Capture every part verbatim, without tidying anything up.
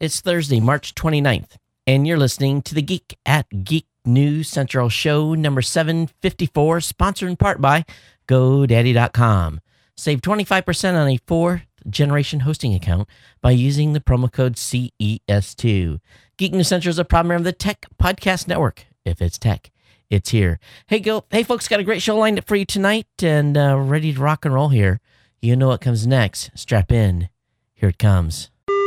It's Thursday, March twenty-ninth, and you're listening to the Geek at Geek News Central show number seven fifty-four, sponsored in part by GoDaddy dot com. Save twenty-five percent on a fourth-generation hosting account by using the promo code C E S two. Geek News Central is a proud member of the Tech Podcast Network. If it's tech, it's here. Hey, go! Hey, folks, got a great show lined up for you tonight, and uh, ready to rock and roll here. You know what comes next. Strap in. Here it comes.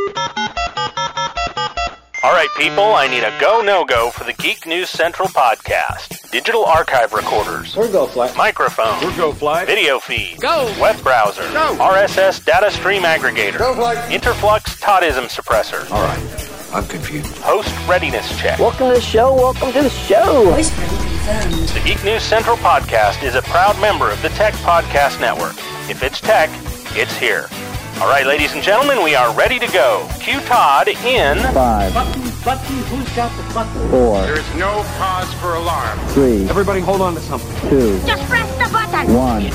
All right, people, I need a go, no-go for the Geek News Central podcast. Digital archive recorders. We're go fly. Microphone. We're go fly. Video feed. Go. Web browser. Go. R S S data stream aggregator. Go fly. Interflux Toddism suppressor. All right, I'm confused. Host readiness check. Welcome to the show. Welcome to the show. Voice ready confirmed. The Geek News Central podcast is a proud member of the Tech Podcast Network. If it's tech, it's here. All right, ladies and gentlemen, we are ready to go. Cue Todd in... Five, Button, button, who's got the button? four, There is no cause for alarm. three, Everybody hold on to something. two, Just press the button. one.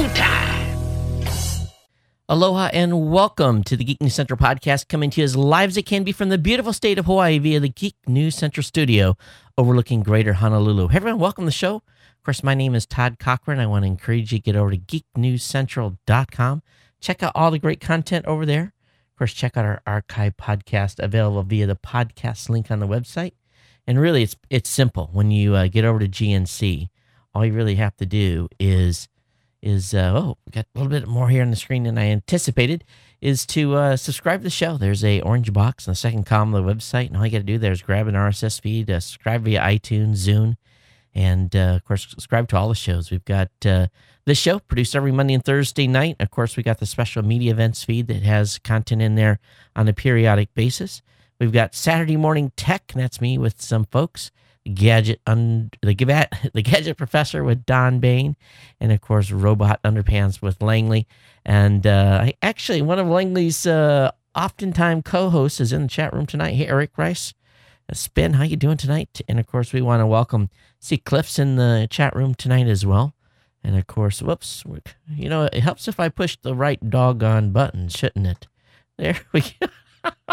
Aloha and welcome to the Geek News Central podcast, coming to you as live as it can be from the beautiful state of Hawaii via the Geek News Central studio overlooking Greater Honolulu. Hey everyone, welcome to the show. Of course, my name is Todd Cochran. I want to encourage you to get over to geek news central dot com. Check out all the great content over there. Of course, check out our archive podcast available via the podcast link on the website. And really, it's it's simple. When you uh, get over to G N C, all you really have to do is is uh, oh, we got a little bit more here on the screen than I anticipated. Is to uh, subscribe to the show. There's a orange box in the second column of the website, and all you got to do there is grab an R S S feed, uh, subscribe via iTunes, Zune, and uh, of course, subscribe to all the shows. We've got uh, this show produced every Monday and Thursday night. Of course, we got the special media events feed that has content in there on a periodic basis. We've got Saturday Morning Tech, and that's me with some folks. Gadget, un, the, the Gadget Professor with Don Bain, and of course, Robot Underpants with Langley. And uh, I actually, one of Langley's uh, oftentimes co-hosts is in the chat room tonight. Hey, Eric Rice. Spin, how you doing tonight? And of course, we want to welcome, see Cliff's in the chat room tonight as well. And of course, whoops, you know, it helps if I push the right doggone button, shouldn't it? There we go.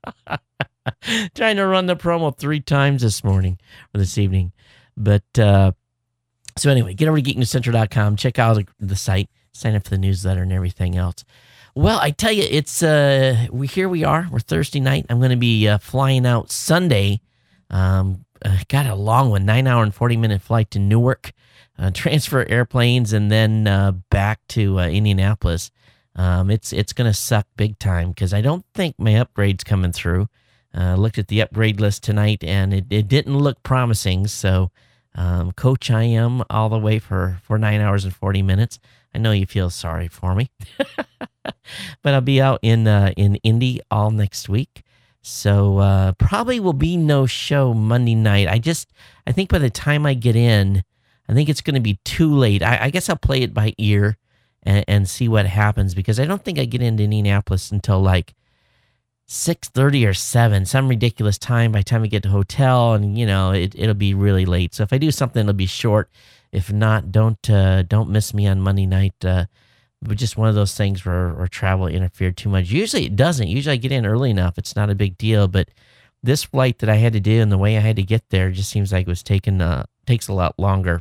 Trying to run the promo three times this morning or this evening. But uh, so anyway, get over to geek news central dot com, check out the, the site, sign up for the newsletter and everything else. Well, I tell you, it's uh, we here we are. We're Thursday night. I'm going to be uh, flying out Sunday. Um, uh, got a long one, nine hour and forty minute flight to Newark. Uh, transfer airplanes and then uh, back to uh, Indianapolis. Um, it's it's going to suck big time because I don't think my upgrade's coming through. Uh, looked at the upgrade list tonight and it, it didn't look promising. So, um, Coach, I am all the way for, for nine hours and forty minutes. I know you feel sorry for me, but I'll be out in uh, in Indy all next week. So uh, probably will be no show Monday night. I just I think by the time I get in, I think it's going to be too late. I, I guess I'll play it by ear and, and see what happens because I don't think I get into Indianapolis until like six thirty or seven, some ridiculous time by the time we get to hotel, and you know it, it'll be really late. So if I do something, it'll be short. If not, don't uh, don't miss me on Monday night. Uh, but just one of those things where, where travel interfered too much. Usually it doesn't. Usually I get in early enough. It's not a big deal. But this flight that I had to do and the way I had to get there just seems like it was taking uh, takes a lot longer.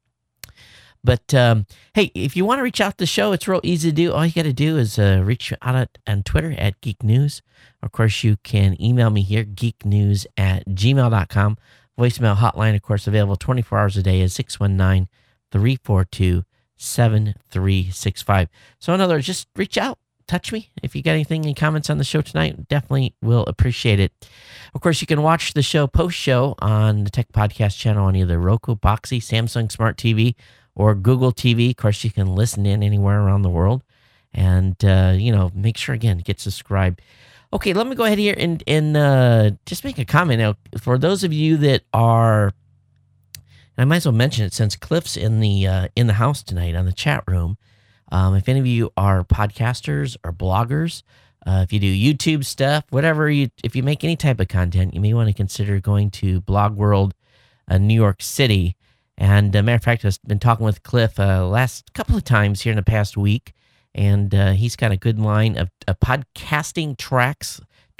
But, um, hey, if you want to reach out to the show, it's real easy to do. All you got to do is uh, reach out at, on Twitter at Geek News. Of course, you can email me here, geeknews at gmail dot com. Voicemail hotline, of course, available twenty-four hours a day is six one nine, three four two, seven three six five. So in other words, just reach out, touch me. If you got anything, any comments on the show tonight, definitely will appreciate it. Of course, you can watch the show post-show on the Tech Podcast channel on either Roku, Boxy, Samsung Smart T V, or Google T V. Of course, you can listen in anywhere around the world. And, uh, you know, make sure, again, get subscribed. Okay, let me go ahead here and, and uh, just make a comment. Now, for those of you that are, and I might as well mention it since Cliff's in the uh, in the house tonight on the chat room. Um, if any of you are podcasters or bloggers, uh, if you do YouTube stuff, whatever, you, if you make any type of content, you may want to consider going to Blog World, uh, New York City. And, uh, matter of fact, I've been talking with Cliff uh, last couple of times here in the past week, and uh, he's got a good line of uh, podcasting tracks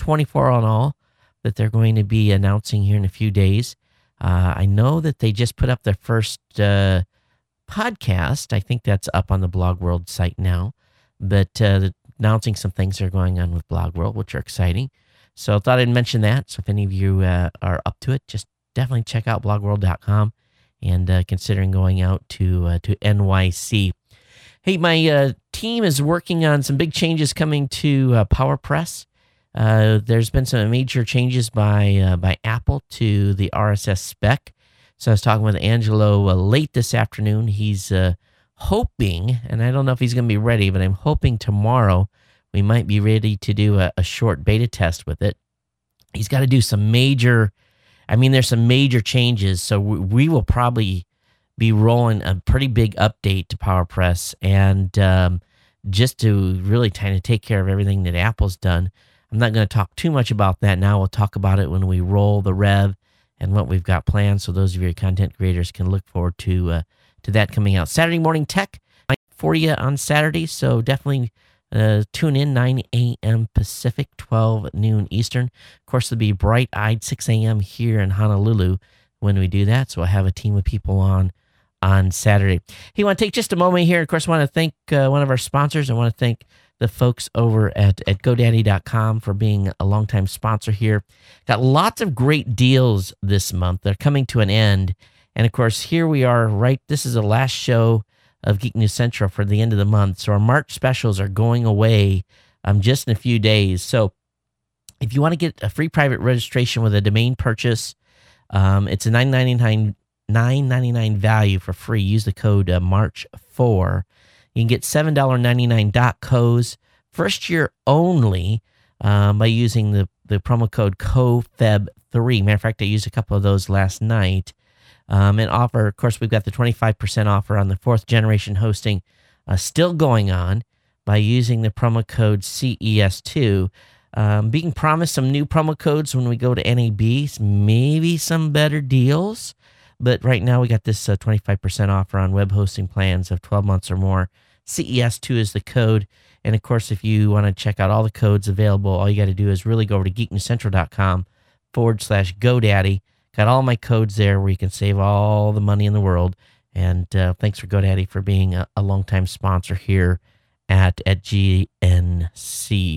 twenty-four on all that they're going to be announcing here in a few days. Uh, I know that they just put up their first uh, podcast. I think that's up on the Blog World site now, but uh, announcing some things that are going on with Blog World, which are exciting. So I thought I'd mention that. So if any of you uh, are up to it, just definitely check out blog world dot com and uh, considering going out to uh, to N Y C. Hey, my uh, team is working on some big changes coming to uh, PowerPress. Uh, there's been some major changes by uh, by Apple to the R S S spec. So I was talking with Angelo uh, late this afternoon. He's uh, hoping, and I don't know if he's going to be ready, but I'm hoping tomorrow we might be ready to do a, a short beta test with it. He's got to do some major, I mean, there's some major changes. So we, we will probably be rolling a pretty big update to PowerPress, and um, just to really kind of take care of everything that Apple's done. I'm not going to talk too much about that now. We'll talk about it when we roll the rev and what we've got planned, so those of your content creators can look forward to uh, to that coming out. Saturday Morning Tech for you on Saturday, so definitely uh, tune in, nine a.m. Pacific, twelve noon Eastern. Of course, it'll be bright-eyed six a.m. here in Honolulu when we do that, so we'll have a team of people on on Saturday. Hey, want to take just a moment here. Of course, I want to thank uh, one of our sponsors. I want to thank the folks over at, at GoDaddy dot com for being a longtime sponsor here. Got lots of great deals this month. They're coming to an end. And, of course, here we are, right? This is the last show of Geek News Central for the end of the month. So our March specials are going away um, just in a few days. So if you want to get a free private registration with a domain purchase, um, it's a nine ninety-nine value for free. Use the code uh, March four. You can get seven ninety-nine dot co's first year only um, by using the, the promo code C O F E B three. Matter of fact, I used a couple of those last night. Um, and offer, of course, we've got the twenty-five percent offer on the fourth generation hosting uh, still going on by using the promo code C E S two. Um, being promised some new promo codes when we go to N A B, maybe some better deals. But right now we got this uh, twenty-five percent offer on web hosting plans of twelve months or more. C E S two is the code. And of course, if you want to check out all the codes available, all you got to do is really go over to geeknewscentral.com forward slash GoDaddy. Got all my codes there where you can save all the money in the world. And uh, thanks for GoDaddy for being a, a longtime sponsor here at, at G N C.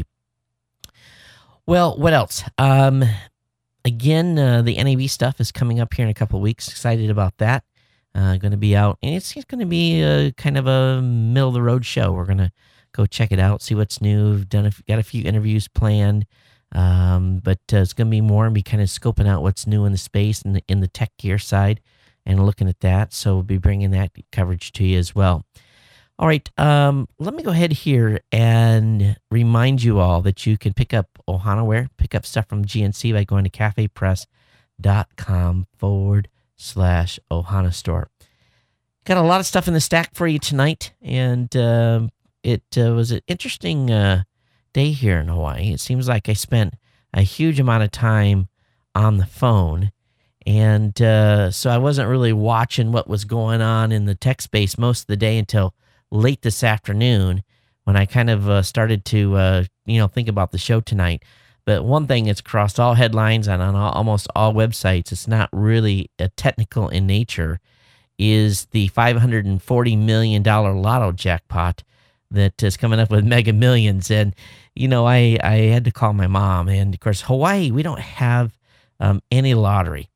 Well, what else? Um, again, uh, the N A B stuff is coming up here in a couple of weeks. Excited about that. Uh, going to be out, and it's, it's going to be a, kind of a middle of the road show. We're going to go check it out, see what's new. We've done a, got a few interviews planned, um, but uh, it's going to be more and be kind of scoping out what's new in the space and in, in the tech gear side and looking at that. So we'll be bringing that coverage to you as well. All right, um, let me go ahead here and remind you all that you can pick up OhanaWare, pick up stuff from G N C by going to cafepress.com forward slash Ohana Store. Got a lot of stuff in the stack for you tonight, and uh, it uh, was an interesting uh, day here in Hawaii. It seems like I spent a huge amount of time on the phone, and uh, so I wasn't really watching what was going on in the tech space most of the day until late this afternoon when I kind of uh, started to uh, you know think about the show tonight. But one thing that's crossed all headlines and on all, almost all websites, it's not really uh, technical in nature, is the five hundred forty million dollars lotto jackpot that is coming up with Mega Millions. And, you know, I, I had to call my mom. And, of course, Hawaii, we don't have um, any lottery.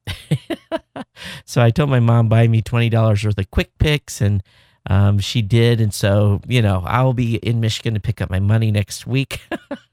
So I told my mom, buy me twenty dollars worth of Quick Picks, and um, she did. And so, you know, I'll be in Michigan to pick up my money next week.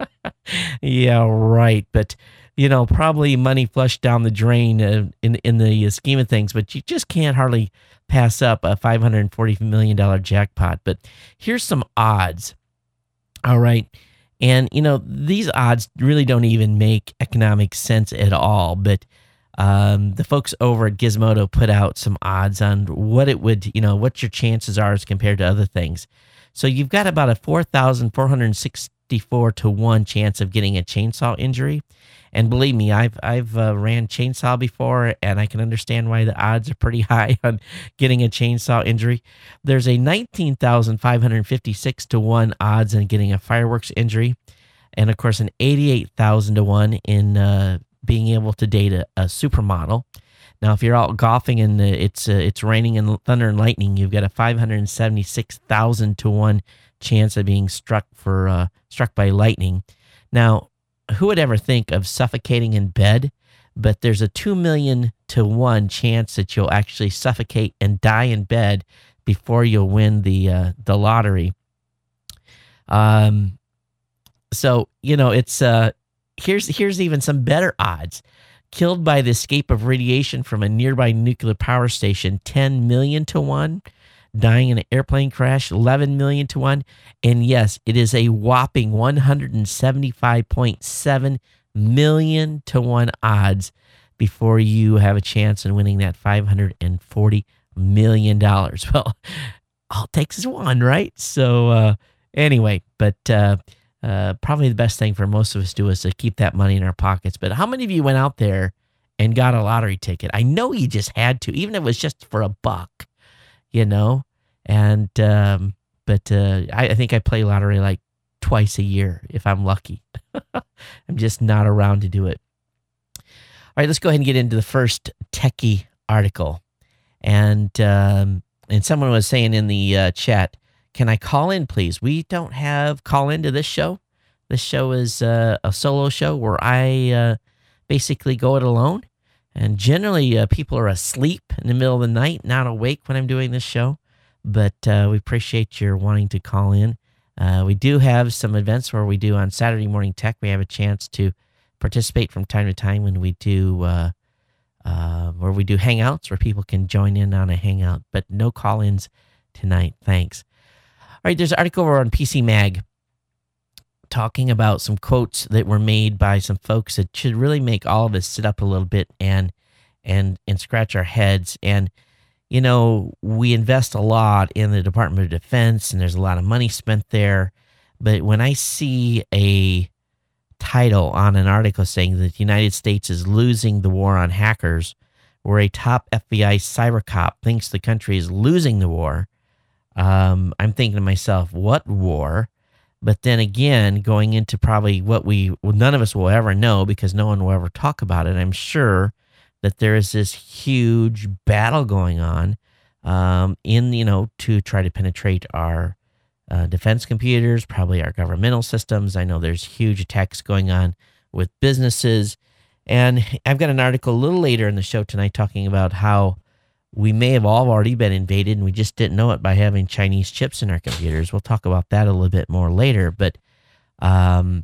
Yeah, right. But, you know, probably money flushed down the drain uh, in in the scheme of things, but you just can't hardly pass up a five hundred forty million dollars jackpot. But here's some odds. All right. And, you know, these odds really don't even make economic sense at all. But um, the folks over at Gizmodo put out some odds on what it would, you know, what your chances are as compared to other things. So you've got about a four thousand four hundred sixty-four to one chance of getting a chainsaw injury. And believe me, I've I've uh, ran chainsaw before, and I can understand why the odds are pretty high on getting a chainsaw injury. There's a nineteen thousand five hundred fifty-six to one odds on getting a fireworks injury. and of course an eighty-eight thousand to one in uh, being able to date a, a supermodel. Now, if you're out golfing and it's uh, it's raining and thunder and lightning, you've got a five hundred seventy-six thousand to one chance of being struck for uh, struck by lightning. Now, who would ever think of suffocating in bed? But there's a two million to one chance that you'll actually suffocate and die in bed before you'll win the uh, the lottery. Um, so you know it's uh, here's here's even some better odds. Killed by the escape of radiation from a nearby nuclear power station, ten million to one. Dying in an airplane crash, eleven million to one. And yes, it is a whopping one hundred seventy-five point seven million to one odds before you have a chance in winning that five hundred forty million dollars. Well, all it takes is one, right? So uh, anyway, but uh, uh, probably the best thing for most of us to do is to keep that money in our pockets. But how many of you went out there and got a lottery ticket? I know you just had to, even if it was just for a buck, you know? And, um, but uh, I, I think I play lottery like twice a year if I'm lucky. I'm just not around to do it. All right, let's go ahead and get into the first techie article. And um, and someone was saying in the uh, chat, can I call in, please? We don't have call in to this show. This show is uh, a solo show where I uh, basically go it alone. And generally, uh, people are asleep in the middle of the night, not awake when I'm doing this show. But uh, we appreciate your wanting to call in. Uh, we do have some events where we do on Saturday Morning Tech. We have a chance to participate from time to time when we do uh, uh, where we do hangouts where people can join in on a hangout. But no call-ins tonight. Thanks. All right, there's an article over on P C Mag talking about some quotes that were made by some folks that should really make all of us sit up a little bit and and and scratch our heads. And you know, we invest a lot in the Department of Defense, and there's a lot of money spent there. But when I see a title on an article saying that the United States is losing the war on hackers, where a top F B I cyber cop thinks the country is losing the war, um, I'm thinking to myself, what war? But then again, going into probably what we, well, none of us will ever know because no one will ever talk about it, I'm sure that there is this huge battle going on um, in, you know, to try to penetrate our uh, defense computers, probably our governmental systems. I know there's huge attacks going on with businesses. And I've got an article a little later in the show tonight talking about how we may have all already been invaded and we just didn't know it by having Chinese chips in our computers. We'll talk about that a little bit more later. But um,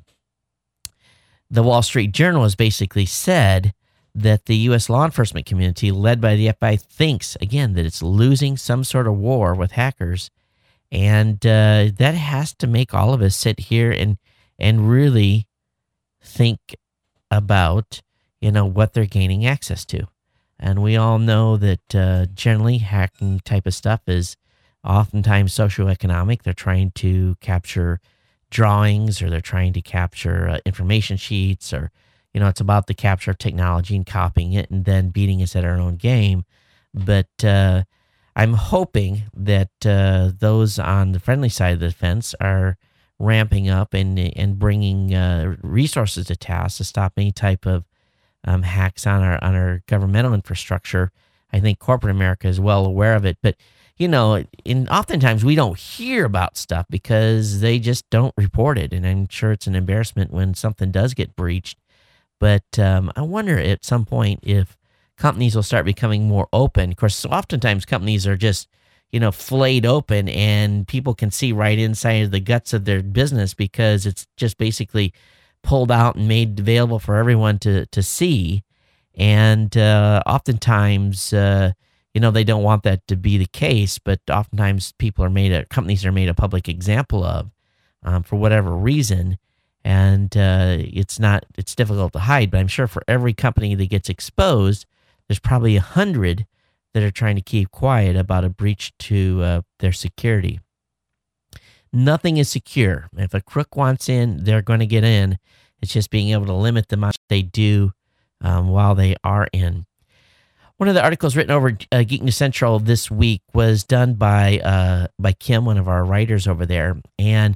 the Wall Street Journal has basically said that the U S law enforcement community, led by the F B I, thinks, again, that it's losing some sort of war with hackers. And uh, that has to make all of us sit here and and really think about, you know, what they're gaining access to. And we all know that uh, generally hacking type of stuff is oftentimes socioeconomic. They're trying to capture drawings, or they're trying to capture uh, information sheets, or you know, it's about the capture of technology and copying it and then beating us at our own game. But uh, I'm hoping that uh, those on the friendly side of the fence are ramping up and and bringing uh, resources to task to stop any type of um, hacks on our on our governmental infrastructure. I think corporate America is well aware of it. But, you know, in oftentimes we don't hear about stuff because they just don't report it. And I'm sure it's an embarrassment when something does get breached. But um, I wonder at some point if companies will start becoming more open. Of course, so oftentimes companies are just, you know, flayed open and people can see right inside of the guts of their business because it's just basically pulled out and made available for everyone to, to see. And uh, oftentimes, uh, you know, they don't want that to be the case, but oftentimes people are made, a, companies are made a public example of um, for whatever reason. And uh, it's not, it's difficult to hide, but I'm sure for every company that gets exposed, there's probably a hundred that are trying to keep quiet about a breach to uh, their security. Nothing is secure. If a crook wants in, they're going to get in. It's just being able to limit the amount they do um, while they are in. One of the articles written over uh, Geek News Central this week was done by uh, by Kim, one of our writers over there, and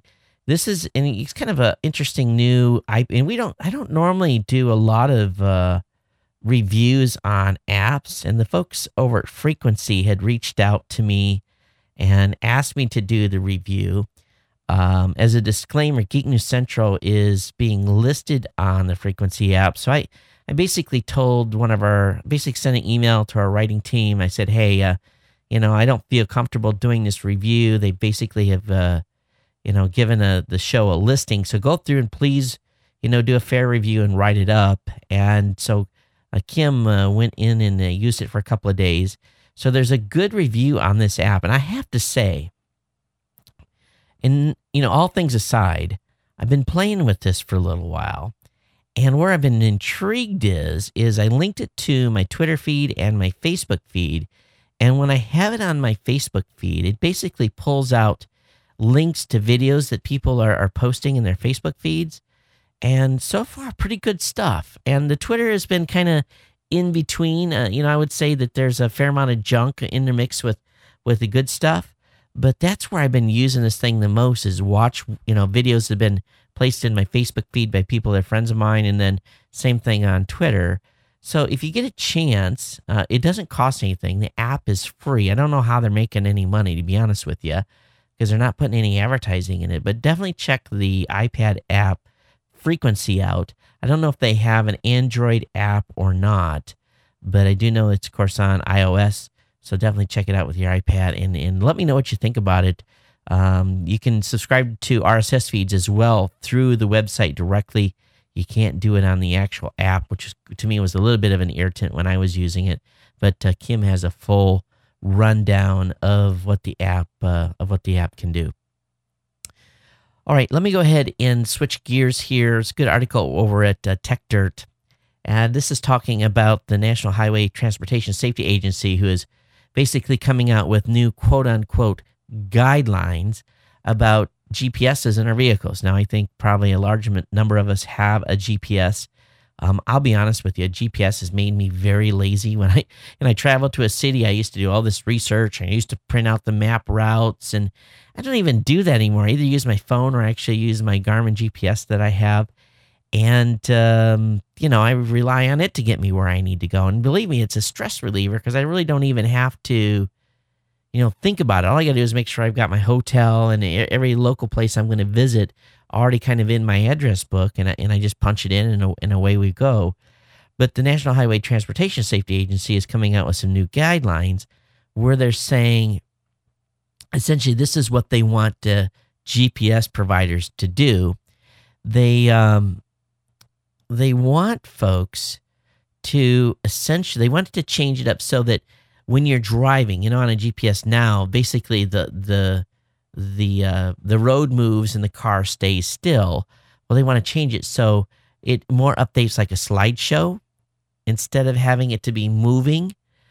this is, and it's kind of a interesting new, I, and we don't, I don't normally do a lot of uh, reviews on apps, and the folks over at Frequency had reached out to me and asked me to do the review. Um, as a disclaimer, Geek News Central is being listed on the Frequency app. So I, I basically told one of our, basically sent an email to our writing team. I said, hey, uh, you know, I don't feel comfortable doing this review. They basically have, uh, you know, given a, the show a listing. So go through and please, you know, do a fair review and write it up. And so uh, Kim uh, went in and uh, used it for a couple of days. So there's a good review on this app. And I have to say, and, you know, all things aside, I've been playing with this for a little while. And where I've been intrigued is, is I linked it to my Twitter feed and my Facebook feed. And when I have it on my Facebook feed, it basically pulls out links to videos that people are, are posting in their Facebook feeds. And so far, pretty good stuff. And the Twitter has been kind of in between. Uh, you know, I would say that there's a fair amount of junk in the mix with, with the good stuff. But that's where I've been using this thing the most, is watch, you know, videos that have been placed in my Facebook feed by people that are friends of mine, and then same thing on Twitter. So if you get a chance, uh, it doesn't cost anything. The app is free. I don't know how they're making any money, to be honest with you, because they're not putting any advertising in it. But definitely check the iPad app Frequency out. I don't know if they have an Android app or not, but I do know it's, of course, on iOS. So definitely check it out with your iPad, and, and let me know what you think about it. Um, you can subscribe to R S S feeds as well through the website directly. You can't do it on the actual app, which is, to me was a little bit of an irritant when I was using it. But uh, Kim has a full rundown of what the app uh, of what the app can do. All right, let me go ahead and switch gears here. It's a good article over at uh, TechDirt, and this is talking about the National Highway Transportation Safety Agency, who is basically coming out with new quote-unquote guidelines about G P S's in our vehicles. Now, I think probably a large number of us have a G P S. Um, I'll be honest with you, G P S has made me very lazy. When I when I travel to a city, I used to do all this research. I used to print out the map routes, and I don't even do that anymore. I either use my phone or I actually use my Garmin G P S that I have. And, um, you know, I rely on it to get me where I need to go. And believe me, it's a stress reliever, because I really don't even have to, you know, think about it. All I got to do is make sure I've got my hotel and every local place I'm going to visit already kind of in my address book, and I, and I just punch it in, and, and away we go. But the National Highway Transportation Safety Agency is coming out with some new guidelines where they're saying, essentially, this is what they want uh, G P S providers to do. They, um, They want folks to essentially, they wanted to change it up so that when you're driving, you know, on a G P S now, basically the the the uh, the road moves and the car stays still. Well, they want to change it so it more updates like a slideshow instead of having it to be moving.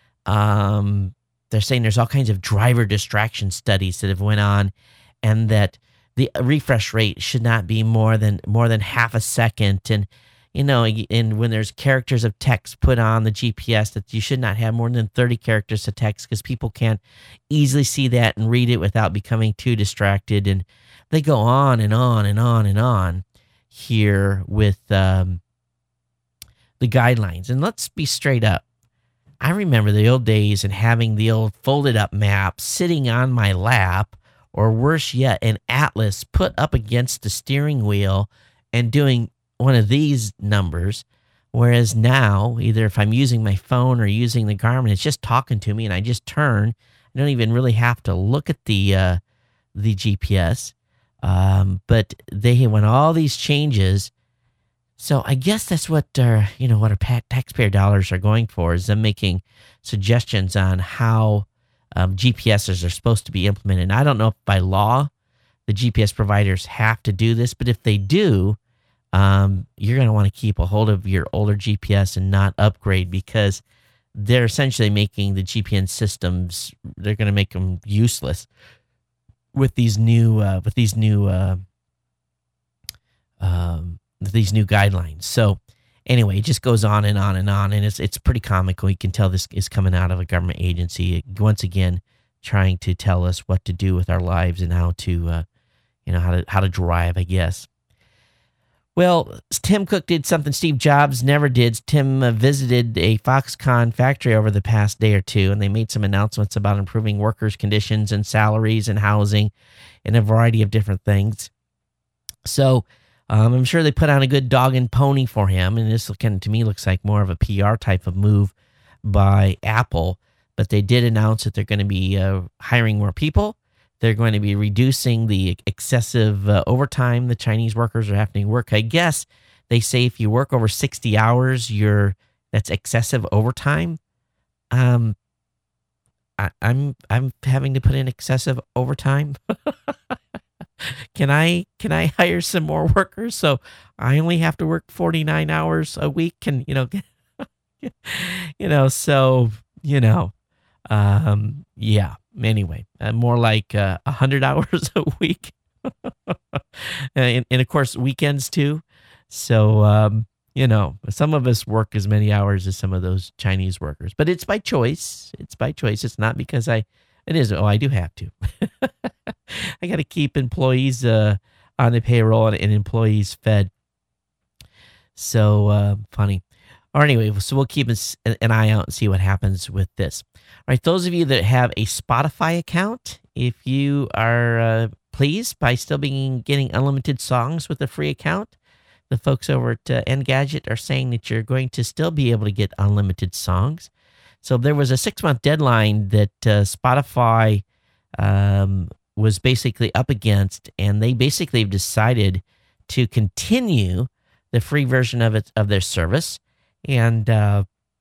Um, they're saying there's all kinds of driver distraction studies that have went on, and that the refresh rate should not be more than more than half a second, and you know, and when there's characters of text put on the G P S, that you should not have more than thirty characters of text, because people can't easily see that and read it without becoming too distracted. And they go on and on and on and on here with um, the guidelines. And let's be straight up. I remember the old days and having the old folded up map sitting on my lap, or worse yet, an atlas put up against the steering wheel and doing one of these numbers, whereas now, either if I'm using my phone or using the Garmin, it's just talking to me, and I just turn. I don't even really have to look at the uh, the G P S. Um, but they went all these changes, so I guess that's what our, you know, what our taxpayer dollars are going for, is them making suggestions on how um, G P S's are supposed to be implemented. And I don't know if by law the G P S providers have to do this, but if they do, Um, you're going to want to keep a hold of your older G P S and not upgrade, because they're essentially making the G P S systems, they're going to make them useless with these new, uh, with these new, uh, um, these new guidelines. So anyway, it just goes on and on and on, and it's, it's pretty comical. You can tell this is coming out of a government agency, once again, trying to tell us what to do with our lives and how to, uh, you know, how to how to drive, I guess. Well, Tim Cook did something Steve Jobs never did. Tim uh, visited a Foxconn factory over the past day or two, and they made some announcements about improving workers' conditions and salaries and housing and a variety of different things. So um, I'm sure they put on a good dog and pony for him, and this kind of, to me, looks like more of a P R type of move by Apple. But they did announce that they're going to be uh, hiring more people. They're going to be reducing the excessive uh, overtime the Chinese workers are having to work. I guess they say if you work over sixty hours, you're that's excessive overtime. Um, I, I'm I'm having to put in excessive overtime. Can I can I hire some more workers so I only have to work forty-nine hours a week? And you know, you know, so you know, um, yeah. Anyway, uh, more like uh, one hundred hours a week. and, and, of course, weekends, too. So, um, you know, some of us work as many hours as some of those Chinese workers. But it's by choice. It's by choice. It's not because I, it is, oh, I do have to. I got to keep employees uh, on the payroll and, and employees fed. So, uh, funny. Or anyway, so we'll keep an, an eye out and see what happens with this. All right, those of you that have a Spotify account, if you are uh, pleased by still being getting unlimited songs with a free account, the folks over at uh, Engadget are saying that you're going to still be able to get unlimited songs. So there was a six-month deadline that uh, Spotify um, was basically up against, and they basically decided to continue the free version of it of their service. And uh,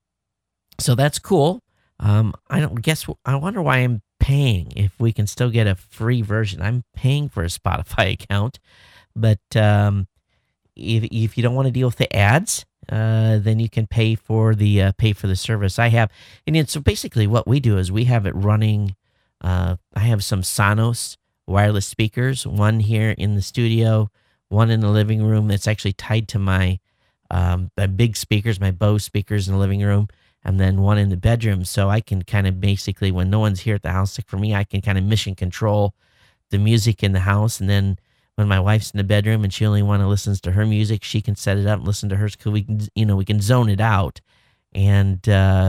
so that's cool. Um, I don't guess. I wonder why I'm paying if we can still get a free version. I'm paying for a Spotify account, but um, if if you don't want to deal with the ads, uh, then you can pay for the uh, pay for the service. I have, and it's, so basically what we do is we have it running. Uh, I have some Sonos wireless speakers, one here in the studio, one in the living room. That's actually tied to my. Um, my big speakers, my Bose speakers in the living room, and then one in the bedroom. So I can kind of basically, when no one's here at the house, like for me, I can kind of mission control the music in the house. And then when my wife's in the bedroom and she only want to listen to her music, she can set it up and listen to hers because we can, you know, we can zone it out. And uh,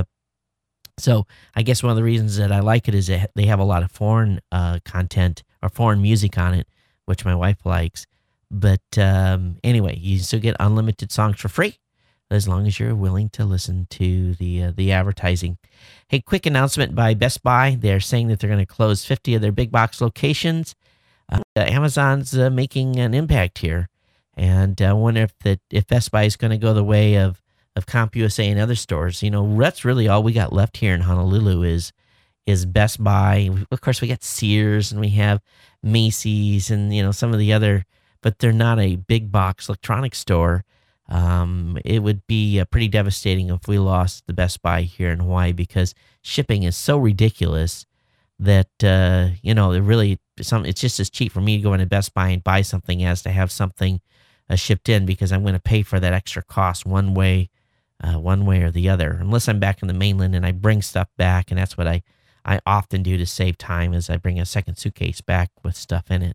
so I guess one of the reasons that I like it is that they have a lot of foreign uh, content or foreign music on it, which my wife likes. But um, anyway, you still get unlimited songs for free as long as you're willing to listen to the uh, the advertising. Hey, quick announcement by Best Buy. They're saying that they're going to close fifty of their big box locations. Uh, Amazon's uh, making an impact here. And I wonder if, that, if Best Buy is going to go the way of, of CompUSA and other stores. You know, that's really all we got left here in Honolulu is is Best Buy. Of course, we got Sears and we have Macy's and, you know, some of the other, but they're not a big box electronics store. Um, it would be uh, pretty devastating if we lost the Best Buy here in Hawaii because shipping is so ridiculous that, uh, you know, it really, some, it's just as cheap for me to go into Best Buy and buy something as to have something uh, shipped in because I'm going to pay for that extra cost one way, uh, one way or the other, unless I'm back in the mainland and I bring stuff back. And that's what I, I often do to save time is I bring a second suitcase back with stuff in it.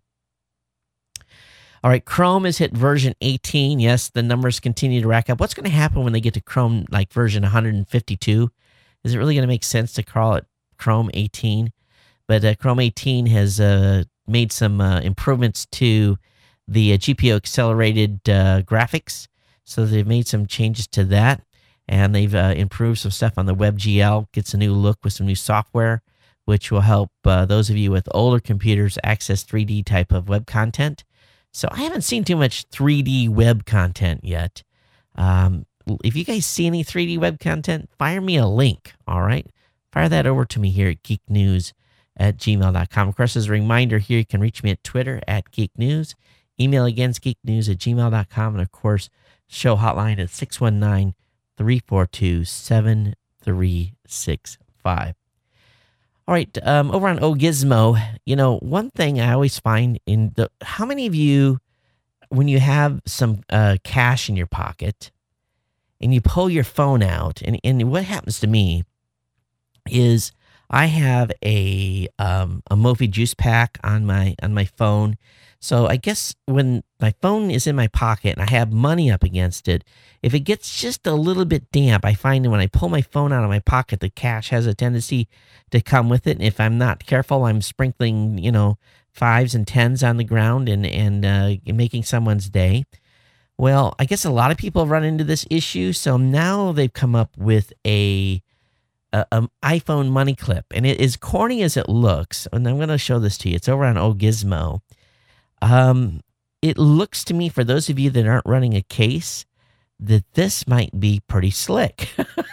All right, Chrome has hit version eighteen. Yes, the numbers continue to rack up. What's going to happen when they get to Chrome, like version one hundred fifty-two? Is it really going to make sense to call it Chrome eighteen? But uh, Chrome eighteen has uh, made some uh, improvements to the uh, G P U accelerated uh, graphics. So they've made some changes to that. And they've uh, improved some stuff on the WebGL. Gets a new look with some new software, which will help uh, those of you with older computers access three D type of web content. So I haven't seen too much three D web content yet. Um, if you guys see any three D web content, fire me a link, all right? Fire that over to me here at geek news at gmail dot com. Of course, as a reminder here, you can reach me at Twitter at Geek News. Email again is geek news at gmail dot com. And, of course, show hotline at six one nine, three four two, seven three six five. All right, um, over on OGizmo, you know, one thing I always find in the, how many of you, when you have some uh, cash in your pocket and you pull your phone out, and, and what happens to me is I have a um, a Mophie juice pack on my on my phone. So I guess when my phone is in my pocket and I have money up against it, if it gets just a little bit damp, I find that when I pull my phone out of my pocket, the cash has a tendency to come with it. And if I'm not careful, I'm sprinkling, you know, fives and tens on the ground and, and uh, making someone's day. Well, I guess a lot of people run into this issue. So now they've come up with a, a, a iPhone money clip. And it is corny as it looks. And I'm going to show this to you. It's over on O Gizmo. Um, it looks to me, for those of you that aren't running a case, that this might be pretty slick.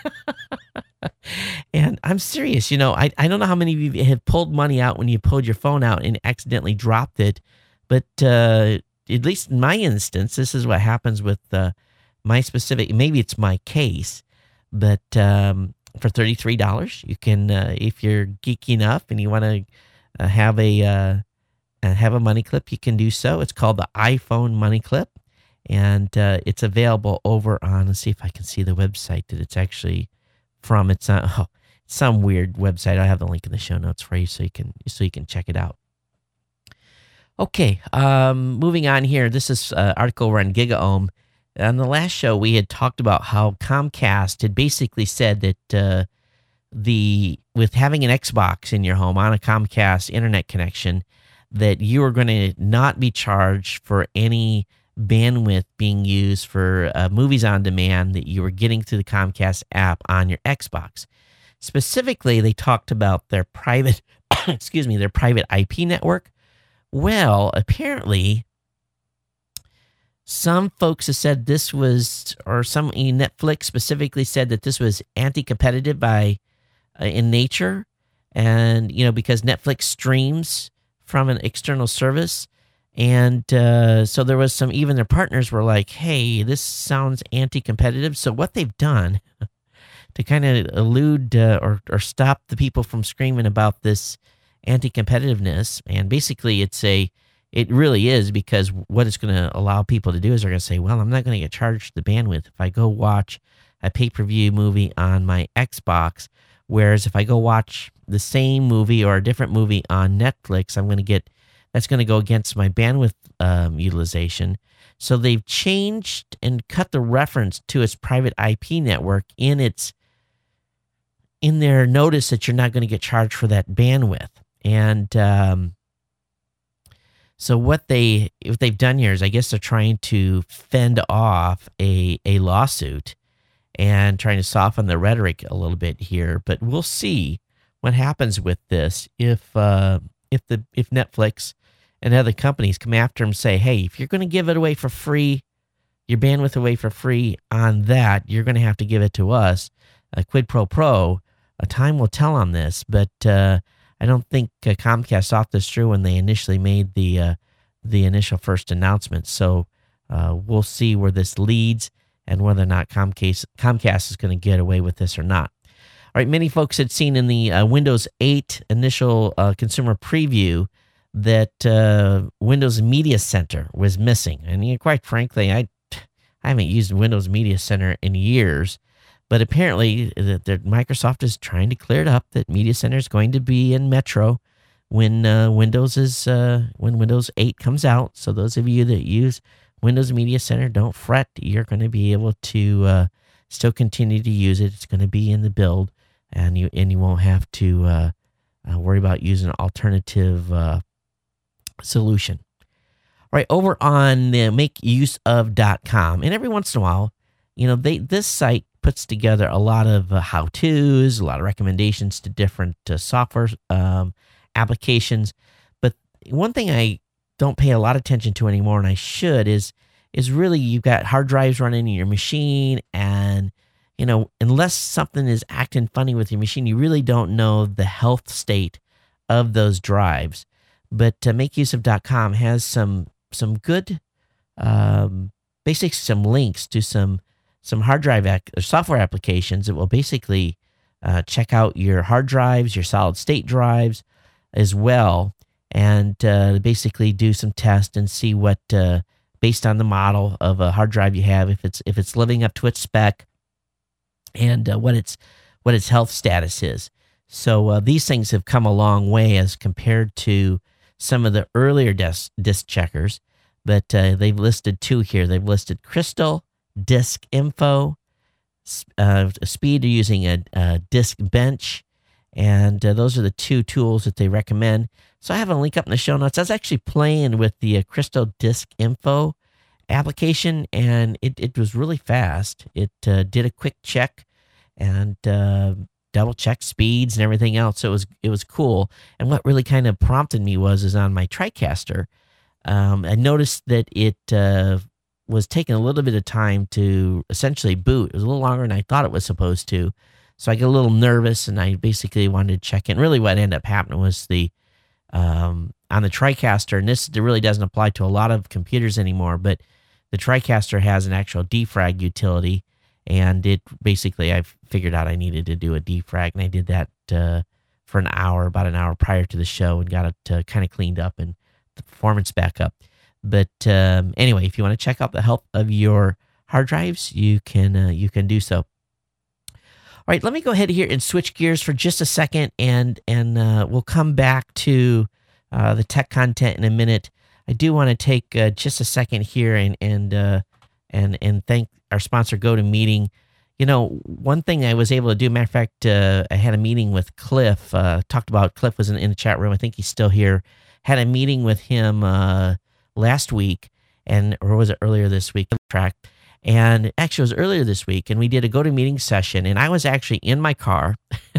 And I'm serious. You know, I, I don't know how many of you have pulled money out when you pulled your phone out and accidentally dropped it. But uh, at least in my instance, this is what happens with uh, my specific, maybe it's my case, but um, for thirty-three dollars, you can, uh, if you're geeky enough and you want to uh, have a... Uh, and have a money clip, you can do so. It's called the iPhone money clip, and uh, it's available over on, let's see if I can see the website that it's actually from. It's not, oh, some weird website. I have the link in the show notes for you so you can so you can check it out. Okay, um, moving on here. This is an article over on GigaOM. On the last show, we had talked about how Comcast had basically said that uh, the with having an Xbox in your home on a Comcast internet connection, that you are going to not be charged for any bandwidth being used for uh, movies on demand that you were getting through the Comcast app on your Xbox. Specifically, they talked about their private, excuse me, their private I P network. Well, apparently, some folks have said this was, or some Netflix specifically said that this was anti-competitive by uh, in nature, and you know because Netflix streams from an external service. And uh, so there was some, even their partners were like, hey, this sounds anti-competitive. So what they've done to kind of elude uh, or, or stop the people from screaming about this anti-competitiveness, and basically it's a, it really is, because what it's going to allow people to do is they're going to say, well, I'm not going to get charged the bandwidth if I go watch a pay-per-view movie on my Xbox. Whereas if I go watch the same movie or a different movie on Netflix, I'm going to get, that's going to go against my bandwidth um, utilization. So they've changed and cut the reference to its private I P network in its, in their notice that you're not going to get charged for that bandwidth. And um, so what they, what they've done here is, I guess they're trying to fend off a, a lawsuit and trying to soften the rhetoric a little bit here. But we'll see what happens with this if uh, if the if Netflix and other companies come after them and say, hey, if you're going to give it away for free, your bandwidth away for free on that, you're going to have to give it to us. A quid pro pro. A time will tell on this, but uh, I don't think uh, Comcast thought this through when they initially made the uh, the initial first announcement. So uh, we'll see where this leads, and whether or not Comcast, Comcast is going to get away with this or not. All right, many folks had seen in the uh, Windows eight initial uh, consumer preview that uh, Windows Media Center was missing. And you know, quite frankly, I, I haven't used Windows Media Center in years, but apparently that Microsoft is trying to clear it up, that Media Center is going to be in Metro when uh, Windows is uh, when Windows eight comes out. So those of you that use Windows Media Center, don't fret. You're going to be able to uh, still continue to use it. It's going to be in the build, and you and you won't have to uh, uh, worry about using an alternative uh, solution. All right, over on the make use of dot com, and every once in a while, you know, they this site puts together a lot of uh, how-tos, a lot of recommendations to different uh, software um, applications. But one thing I don't pay a lot of attention to anymore, and I should, is is really you've got hard drives running in your machine, and you know, unless something is acting funny with your machine, you really don't know the health state of those drives. But uh, make use of dot com has some some good, um, basically some links to some some hard drive ac- or software applications that will basically uh, check out your hard drives, your solid state drives as well, and uh, basically do some tests and see what, uh, based on the model of a hard drive you have, if it's if it's living up to its spec, and uh, what its what its health status is. So uh, these things have come a long way as compared to some of the earlier disc, disc checkers, but uh, they've listed two here. They've listed Crystal, Disk Info, uh, Speed, they're using a, a Disk Bench, and uh, those are the two tools that they recommend. So I have a link up in the show notes. I was actually playing with the uh, Crystal Disk Info application, and it, it was really fast. It uh, did a quick check and uh, double check speeds and everything else. So it was it was cool. And what really kind of prompted me was is on my TriCaster, um, I noticed that it uh, was taking a little bit of time to essentially boot. It was a little longer than I thought it was supposed to. So I got a little nervous, and I basically wanted to check in. Really what ended up happening was the um, on the TriCaster, and this really doesn't apply to a lot of computers anymore, but the TriCaster has an actual defrag utility, and it basically, I figured out I needed to do a defrag, and I did that uh, for an hour, about an hour prior to the show, and got it uh, kind of cleaned up and the performance back up. But um, anyway, if you want to check out the health of your hard drives, you can uh, you can do so. All right, let me go ahead here and switch gears for just a second, and and uh, we'll come back to uh, the tech content in a minute. I do want to take uh, just a second here and and uh, and and thank our sponsor, GoToMeeting. You know, one thing I was able to do, matter of fact, uh, I had a meeting with Cliff. Uh, talked about Cliff was in, in the chat room. I think he's still here. Had a meeting with him uh, last week, and or was it earlier this week? Track. And actually, it was earlier this week, and we did a GoToMeeting session, and I was actually in my car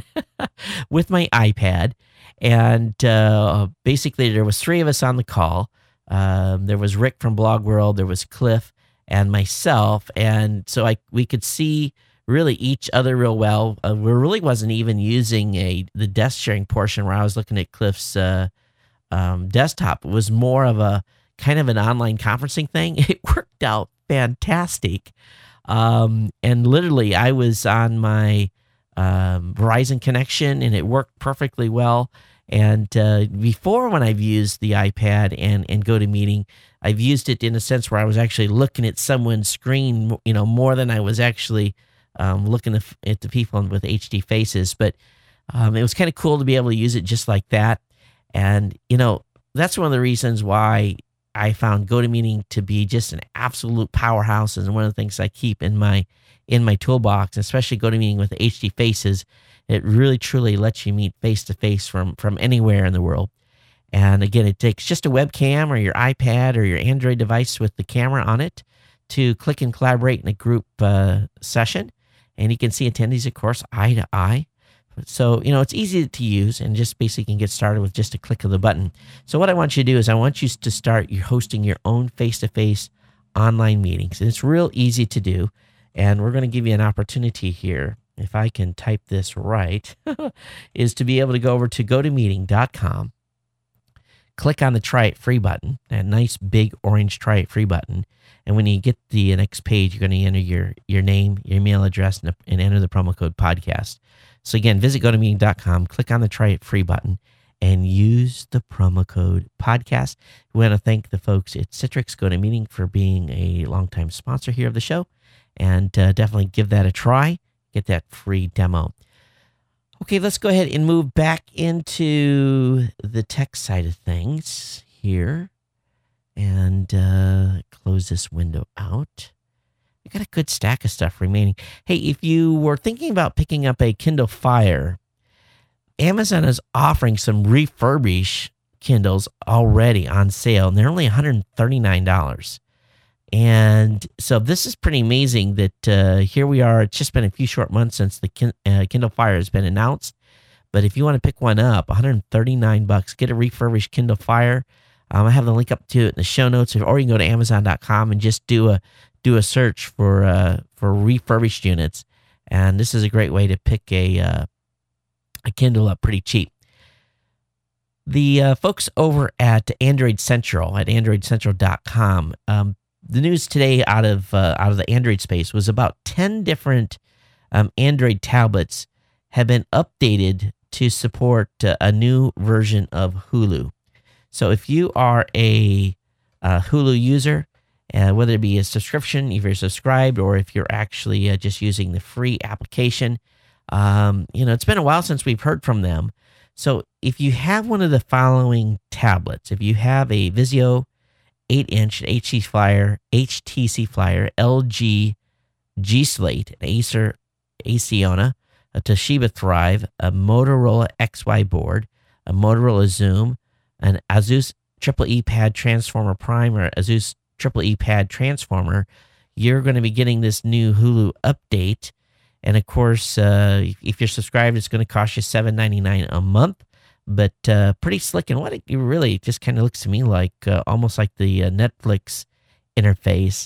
with my iPad, and uh, basically there was three of us on the call. Um, there was Rick from Blog World, there was Cliff, and myself, and so I we could see really each other real well. Uh, we really wasn't even using a the desk sharing portion where I was looking at Cliff's uh, um, desktop. It was more of a kind of an online conferencing thing. It worked out fantastic. Um, and literally I was on my um, Verizon connection, and it worked perfectly well. And uh, before, when I've used the iPad and, and GoToMeeting, I've used it in a sense where I was actually looking at someone's screen, you know, more than I was actually um, looking at the people with H D faces. But um, it was kind of cool to be able to use it just like that. And, you know, that's one of the reasons why I found GoToMeeting to be just an absolute powerhouse, and one of the things I keep in my in my toolbox, especially GoToMeeting with H D faces. It really truly lets you meet face to face from from anywhere in the world. And again, it takes just a webcam or your iPad or your Android device with the camera on it to click and collaborate in a group uh, session, and you can see attendees, of course, eye to eye. So, you know, it's easy to use, and just basically can get started with just a click of the button. So what I want you to do is I want you to start your hosting your own face-to-face online meetings. And it's real easy to do. And we're going to give you an opportunity here, if I can type this right, is to be able to go over to go to meeting dot com, click on the Try It Free button, that nice big orange Try It Free button. And when you get the next page, you're going to enter your, your name, your email address, and, and enter the promo code podcast. So again, visit go to meeting dot com, click on the Try It Free button, and use the promo code podcast. We want to thank the folks at Citrix GoToMeeting for being a longtime sponsor here of the show, and uh, definitely give that a try. Get that free demo. Okay, let's go ahead and move back into the tech side of things here, and uh, close this window out. I got a good stack of stuff remaining. Hey, if you were thinking about picking up a Kindle Fire, Amazon is offering some refurbished Kindles already on sale, and they're only one hundred thirty-nine dollars. And so this is pretty amazing that uh, here we are. It's just been a few short months since the kin- uh, Kindle Fire has been announced. But if you want to pick one up, one hundred thirty-nine bucks, get a refurbished Kindle Fire. Um, I have the link up to it in the show notes, or you can go to amazon dot com and just do a do a search for uh, for refurbished units. And this is a great way to pick a uh, a Kindle up pretty cheap. The uh, folks over at Android Central at android central dot com, um, the news today out of uh, out of the Android space was about ten different um, Android tablets have been updated to support uh, a new version of Hulu. So if you are a uh, Hulu user, uh, whether it be a subscription, if you're subscribed, or if you're actually uh, just using the free application, Um, you know, it's been a while since we've heard from them. So if you have one of the following tablets, if you have a Vizio eight inch H T C Flyer, H T C Flyer, L G G Slate, an Acer Aciona, a Toshiba Thrive, a Motorola X Y board, a Motorola Zoom, an Asus Triple E Pad Transformer Prime or Asus Triple E Pad Transformer, you're going to be getting this new Hulu update. And of course, uh, if you're subscribed, it's going to cost you seven ninety-nine a month. But uh, pretty slick, and what it really just kind of looks to me like uh, almost like the uh, Netflix interface.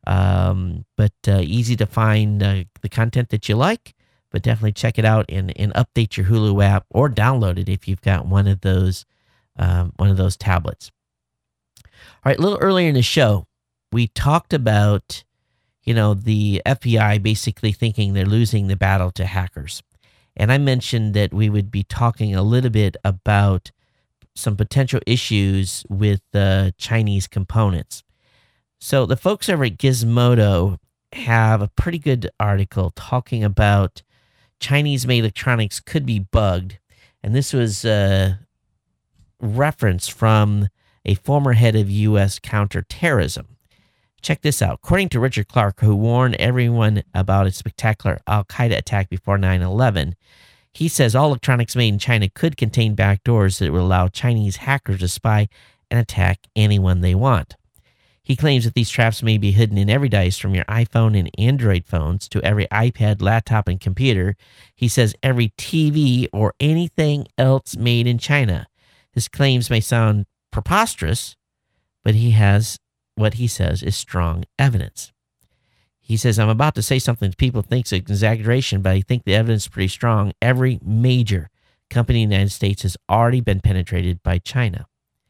Um, but uh, easy to find uh, the content that you like. But definitely check it out and, and update your Hulu app or download it if you've got one of those um, one of those tablets. All right, a little earlier in the show, we talked about, you know, the F B I basically thinking they're losing the battle to hackers. And I mentioned that we would be talking a little bit about some potential issues with uh, Chinese components. So the folks over at Gizmodo have a pretty good article talking about Chinese-made electronics could be bugged. And this was a reference from a former head of U S counterterrorism. Check this out. According to Richard Clark, who warned everyone about a spectacular al-Qaeda attack before nine eleven, he says all electronics made in China could contain backdoors that would allow Chinese hackers to spy and attack anyone they want. He claims that these traps may be hidden in every device from your iPhone and Android phones to every iPad, laptop, and computer. He says every T V or anything else made in China. His claims may sound preposterous, but he has what he says is strong evidence. He says, I'm about to say something that people think is an exaggeration, but I think the evidence is pretty strong. Every major company in the United States has already been penetrated by China.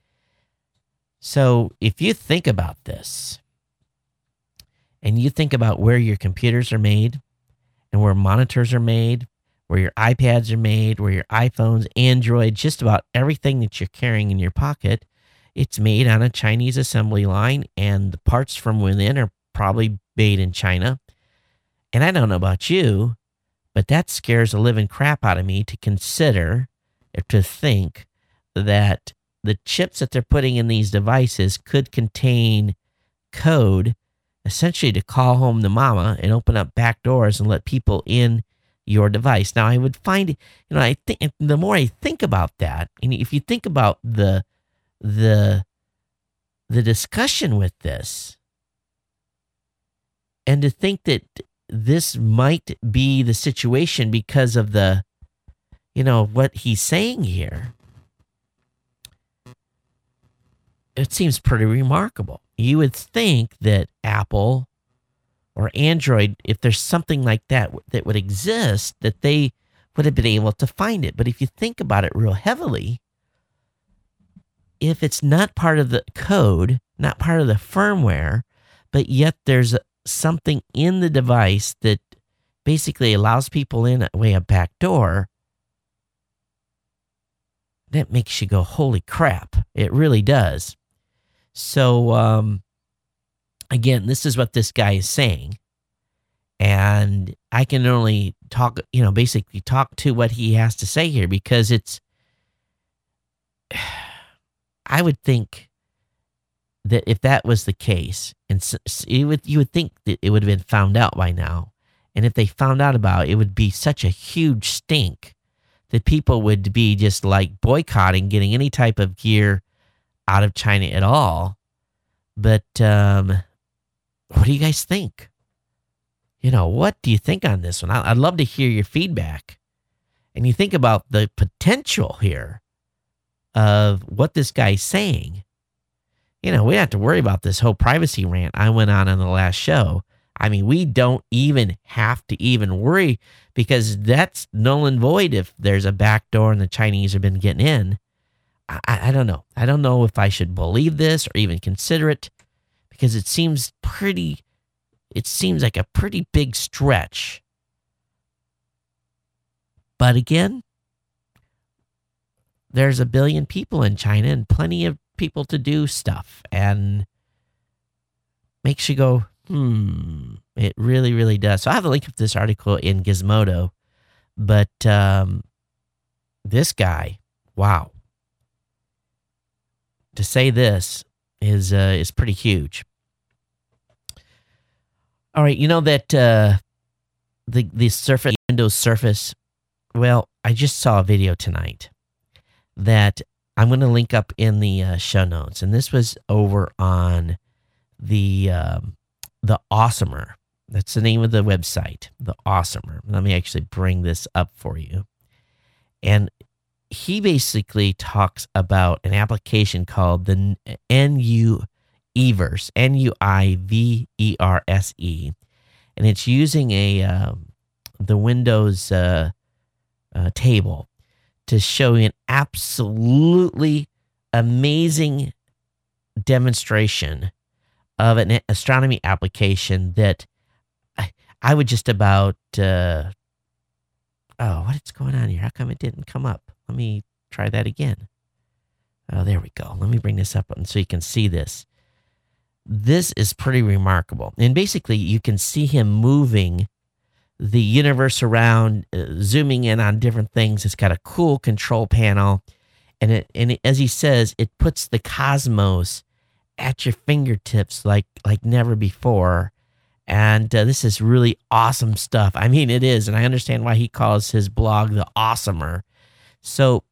So if you think about this, and you think about where your computers are made, and where monitors are made, where your iPads are made, where your iPhones, Android, just about everything that you're carrying in your pocket, it's made on a Chinese assembly line, and the parts from within are probably made in China. And I don't know about you, but that scares the living crap out of me to consider or to think that the chips that they're putting in these devices could contain code essentially to call home the mama and open up back doors and let people in your device. Now, I would find, you know, I think the more I think about that, and if you think about the the the discussion with this, and to think that this might be the situation because of the, you know, what he's saying here, it seems pretty remarkable. You would think that Apple or Android, if there's something like that that would exist, that they would have been able to find it. But if you think about it real heavily, if it's not part of the code, not part of the firmware, but yet there's something in the device that basically allows people in way a back door, that makes you go, holy crap. It really does. So, um, again, this is what this guy is saying. And I can only talk, you know, basically talk to what he has to say here, because it's, I would think that if that was the case, and you would, you would think that it would have been found out by now. And if they found out about it, it would be such a huge stink that people would be just like boycotting getting any type of gear out of China at all. But um, what do you guys think? You know, what do you think on this one? I'd love to hear your feedback. And you think about the potential here of what this guy's saying. You know, we don't have to worry about this whole privacy rant I went on in the last show. I mean, we don't even have to even worry, because that's null and void if there's a back door and the Chinese have been getting in. I, I don't know. I don't know if I should believe this or even consider it, because it seems pretty, it seems like a pretty big stretch. But again, there's a billion people in China and plenty of people to do stuff, and makes you go, hmm, it really, really does. So I have a link to this article in Gizmodo, But um, this guy, wow. To say this is uh, is pretty huge. All right, you know that uh, the the Surface Windows Surface. Well, I just saw a video tonight that I'm going to link up in the uh, show notes, and this was over on the um, the Awesomer. That's the name of the website, the Awesomer. Let me actually bring this up for you. And he basically talks about an application called the N U Everse, N U I V E R S E, and it's using a um, the Windows uh, uh, table to show you an absolutely amazing demonstration of an astronomy application that I, I would just about, uh, oh, what's going on here? How come it didn't come up? Let me try that again. Oh, there we go. Let me bring this up so you can see this. This is pretty remarkable. And basically, you can see him moving the universe around, uh, zooming in on different things. It's got a cool control panel. And, it, and it, as he says, it puts the cosmos at your fingertips like like never before. And uh, this is really awesome stuff. I mean, it is. And I understand why he calls his blog the Awesomer. So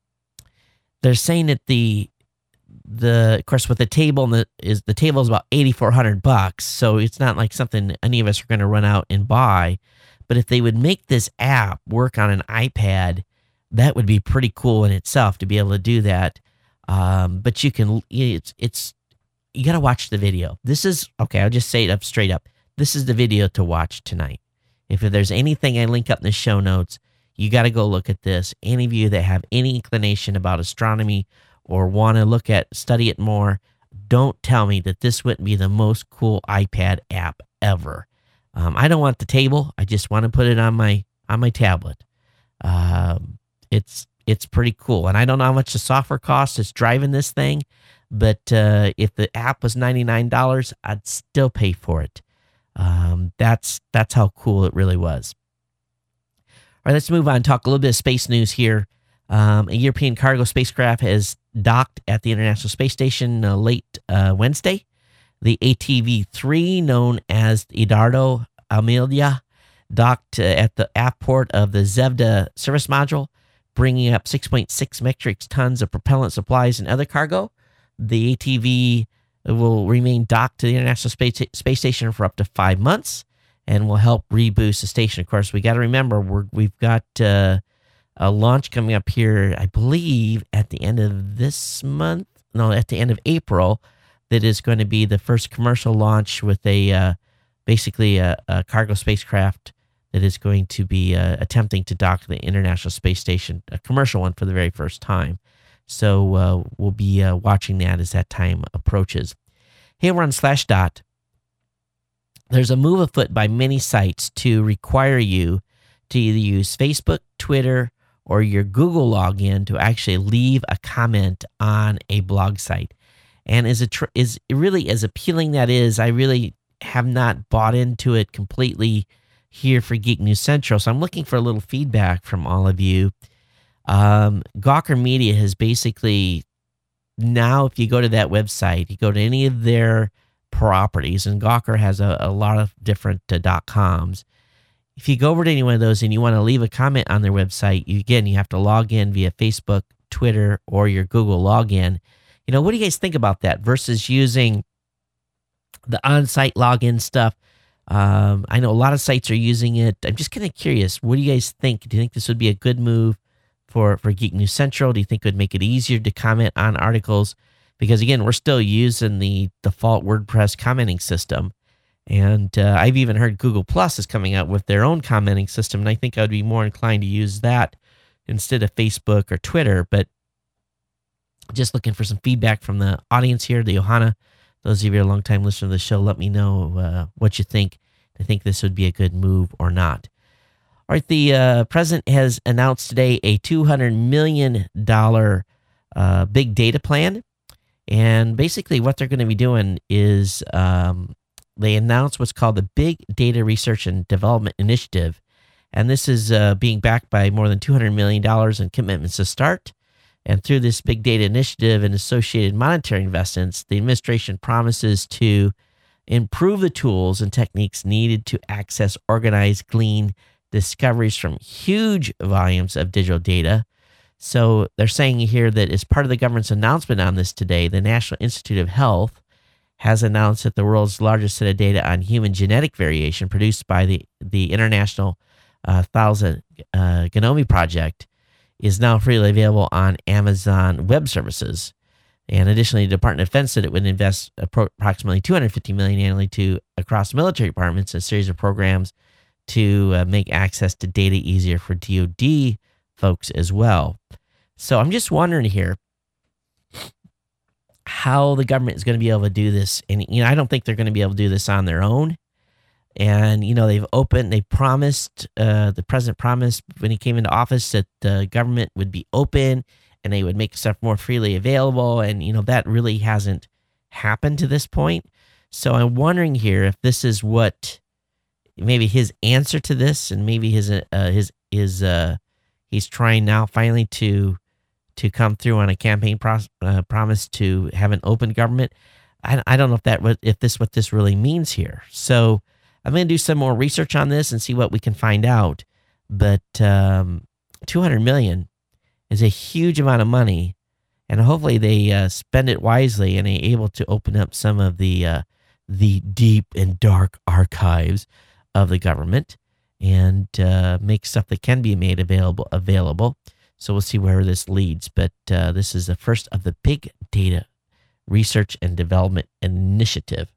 they're saying that the the of course with the table the, is the table is about eighty-four hundred bucks. So it's not like something any of us are going to run out and buy. But if they would make this app work on an iPad, that would be pretty cool in itself to be able to do that. Um, but you can it's it's you got to watch the video. This is okay. I'll just say it up straight up. This is the video to watch tonight. If there's anything I link up in the show notes, you got to go look at this. Any of you that have any inclination about astronomy or want to look at, study it more, don't tell me that this wouldn't be the most cool iPad app ever. Um, I don't want the table. I just want to put it on my on my tablet. Um, it's it's pretty cool, and I don't know how much the software costs that's driving this thing, but uh, if the app was ninety-nine dollars, I'd still pay for it. Um, that's that's how cool it really was. All right, let's move on and talk a little bit of space news here. Um, a European cargo spacecraft has docked at the International Space Station uh, late uh, Wednesday. The A T V three, known as Eduardo Almeida, docked uh, at the aft port of the Zvezda service module, bringing up six point six metric tons of propellant, supplies, and other cargo. The A T V will remain docked to the International Space, Space Station for up to five months and will help reboost the station. Of course, we got to remember we're, we've got uh, a launch coming up here, I believe, at the end of this month. No, at the end of April, that is going to be the first commercial launch with a uh, basically a, a cargo spacecraft that is going to be uh, attempting to dock to the International Space Station, a commercial one for the very first time. So uh, we'll be uh, watching that as that time approaches. Hey, we're on Slashdot. There's a move afoot by many sites to require you to either use Facebook, Twitter, or your Google login to actually leave a comment on a blog site. And as a tr- is really as appealing that is, I really have not bought into it completely here for Geek News Central. So I'm looking for a little feedback from all of you. Um, Gawker Media has basically now, if you go to that website, you go to any of their properties, and Gawker has a, a lot of different uh, .coms. If you go over to any one of those and you want to leave a comment on their website, you, again, you have to log in via Facebook, Twitter, or your Google login. You know, what do you guys think about that versus using the on-site login stuff? Um, I know a lot of sites are using it. I'm just kind of curious. What do you guys think? Do you think this would be a good move for, for Geek News Central? Do you think it would make it easier to comment on articles? Because, again, we're still using the default WordPress commenting system. And uh, I've even heard Google Plus is coming out with their own commenting system, and I think I would be more inclined to use that instead of Facebook or Twitter. But just looking for some feedback from the audience here, the Johanna. Those of you who are a long-time listener to the show, let me know uh, what you think. I think this would be a good move or not. All right, the uh, president has announced today a two hundred million dollars uh, big data plan. And basically what they're going to be doing is um, they announced what's called the Big Data Research and Development Initiative. And this is uh, being backed by more than two hundred million dollars in commitments to start. And through this big data initiative and associated monetary investments, the administration promises to improve the tools and techniques needed to access, organize, glean discoveries from huge volumes of digital data. So they're saying here that as part of the government's announcement on this today, the National Institute of Health has announced that the world's largest set of data on human genetic variation produced by the, the International uh, Thousand uh, Genome Project is now freely available on Amazon Web Services. And additionally, the Department of Defense said it would invest appro- approximately two hundred fifty million dollars annually to across military departments in a series of programs to uh, make access to data easier for D O D folks as well. So I'm just wondering here how the government is going to be able to do this. And, you know, I don't think they're going to be able to do this on their own. And, you know, they've opened, they promised, uh, the president promised when he came into office that the government would be open and they would make stuff more freely available. And, you know, that really hasn't happened to this point. So I'm wondering here if this is what maybe his answer to this, and maybe his, uh, his, his, uh, he's trying now finally to, to come through on a campaign pros- uh, promise to have an open government. I, I don't know if that, if this, what this really means here. So I'm going to do some more research on this and see what we can find out. But um, two hundred million dollars is a huge amount of money, and hopefully they uh, spend it wisely and are able to open up some of the uh, the deep and dark archives of the government and uh, make stuff that can be made available available. So we'll see where this leads. But uh, this is the first of the big data research and development initiative.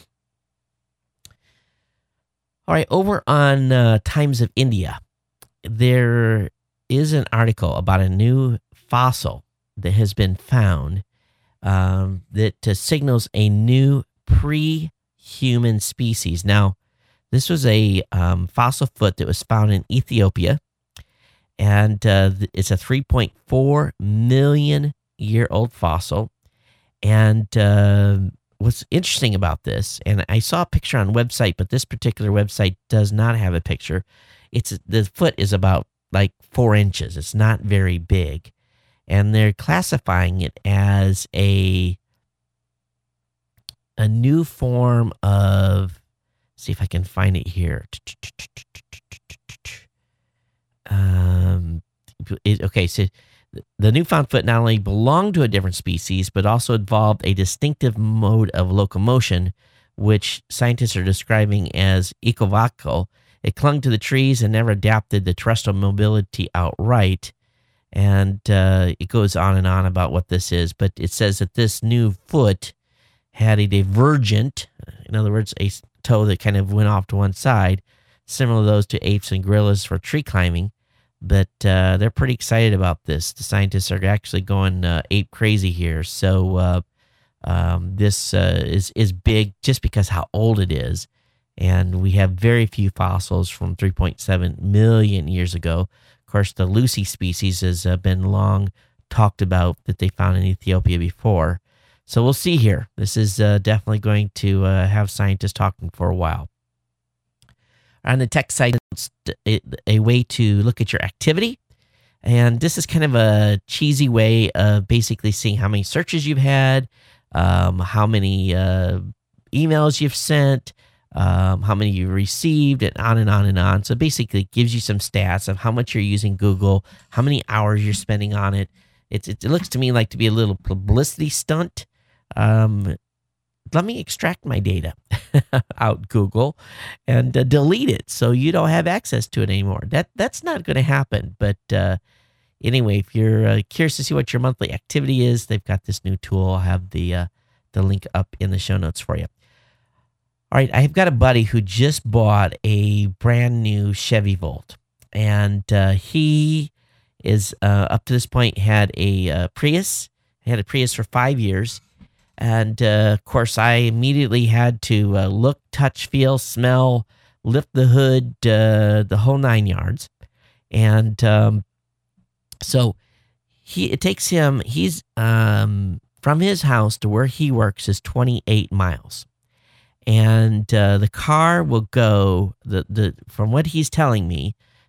All right, over on uh, Times of India, there is an article about a new fossil that has been found um, that uh, signals a new pre-human species. Now, this was a um, fossil foot that was found in Ethiopia, and uh, it's a three point four million year old fossil. And uh, what's interesting about this, and I saw a picture on a website, but this particular website does not have a picture. It's the foot is about like four inches. It's not very big, and they're classifying it as a a new form of. See if I can find it here. Um, it, okay, so the newfound foot not only belonged to a different species, but also involved a distinctive mode of locomotion, which scientists are describing as equivocal. It clung to the trees and never adapted to terrestrial mobility outright. And uh, it goes on and on about what this is, but it says that this new foot had a divergent, in other words, a toe that kind of went off to one side, similar to those to apes and gorillas for tree climbing. But uh, they're pretty excited about this. The scientists are actually going uh, ape crazy here. So uh, um, this uh, is is big just because how old it is, and we have very few fossils from three point seven million years ago. Of course, the Lucy species has uh, been long talked about that they found in Ethiopia before. So we'll see here. This is uh, definitely going to uh, have scientists talking for a while. On the tech side, it's a, a way to look at your activity. And this is kind of a cheesy way of basically seeing how many searches you've had, um, how many uh, emails you've sent, um, how many you've received, and on and on and on. So basically it gives you some stats of how much you're using Google, how many hours you're spending on it. It's, it, it looks to me like to be a little publicity stunt. Um, let me extract my data out Google and uh, delete it so you don't have access to it anymore. That That's not going to happen. But uh, anyway, if you're uh, curious to see what your monthly activity is, they've got this new tool. I'll have the, uh, the link up in the show notes for you. All right, I've got a buddy who just bought a brand new Chevy Volt. And uh, he is, uh, up to this point, had a uh, Prius. He had a Prius for five years. And, uh, of course, I immediately had to uh, look, touch, feel, smell, lift the hood, uh, the whole nine yards. And um, so he it takes him, he's um, from his house to where he works is twenty-eight miles. And uh, the car will go, the the from what he's telling me,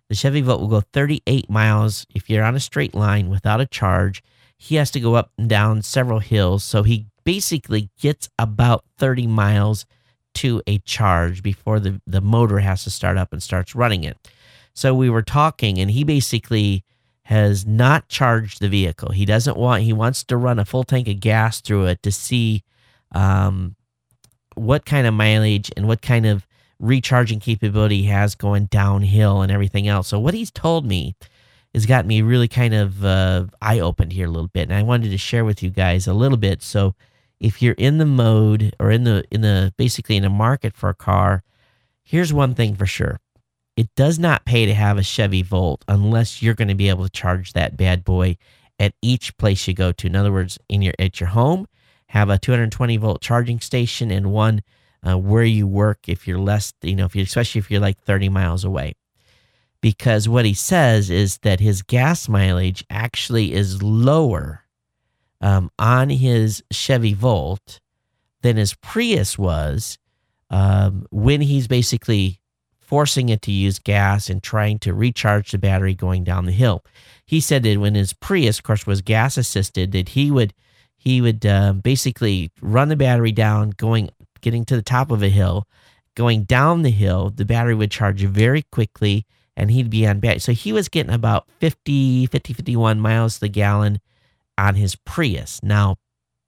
The Chevy Volt will go thirty-eight miles if you're on a straight line without a charge. He has to go up and down several hills, so he basically gets about thirty miles to a charge before the, the motor has to start up and starts running it. So we were talking, and he basically has not charged the vehicle. He doesn't want, he wants to run a full tank of gas through it to see um, what kind of mileage and what kind of recharging capability he has going downhill and everything else. So what he's told me has got me really kind of uh, eye-opened here a little bit, and I wanted to share with you guys a little bit. So if you're in the mode or in the in the basically in the market for a car, here's one thing for sure. It does not pay to have a Chevy Volt unless you're going to be able to charge that bad boy at each place you go to. In other words, in your at your home, have a two hundred twenty volt charging station, and one uh, where you work if you're less, you know, if you especially if you're like thirty miles away. Because what he says is that his gas mileage actually is lower um, on his Chevy Volt than his Prius was um, when he's basically forcing it to use gas and trying to recharge the battery going down the hill. He said that when his Prius, of course, was gas assisted, that he would he would uh, basically run the battery down, going getting to the top of a hill, going down the hill. The battery would charge very quickly, and he'd be on battery. So he was getting about fifty, fifty, fifty-one miles to the gallon on his Prius. Now,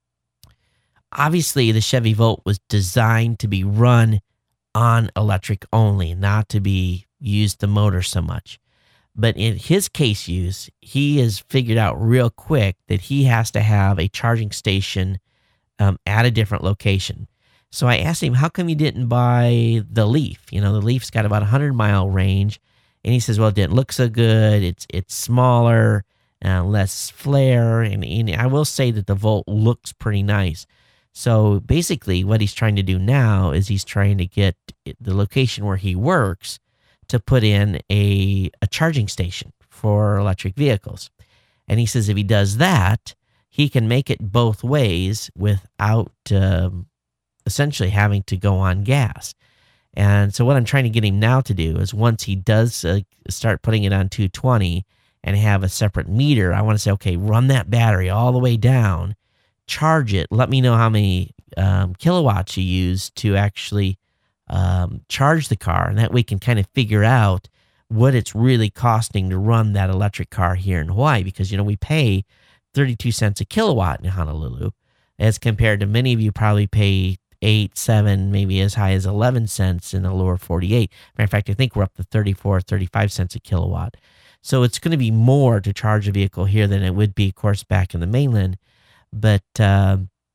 obviously, the Chevy Volt was designed to be run on electric only, not to be used the motor so much. But in his case use, he has figured out real quick that he has to have a charging station um, at a different location. So I asked him, how come you didn't buy the Leaf? You know, the Leaf's got about a hundred mile range. And he says, well, it didn't look so good. It's it's smaller, uh, less flare. And, and I will say that the Volt looks pretty nice. So basically what he's trying to do now is he's trying to get the location where he works to put in a, a charging station for electric vehicles. And he says if he does that, he can make it both ways without um, essentially having to go on gas. And so what I'm trying to get him now to do is once he does uh, start putting it on two twenty and have a separate meter, I want to say, okay, run that battery all the way down, charge it, let me know how many um, kilowatts you use to actually um, charge the car. And that way we can kind of figure out what it's really costing to run that electric car here in Hawaii. Because, you know, we pay thirty-two cents a kilowatt in Honolulu as compared to many of you probably pay eight, seven, maybe as high as eleven cents in the lower forty-eight. Matter of fact, I think we're up to thirty-four, thirty-five cents a kilowatt. So it's going to be more to charge a vehicle here than it would be, of course, back in the mainland. But uh,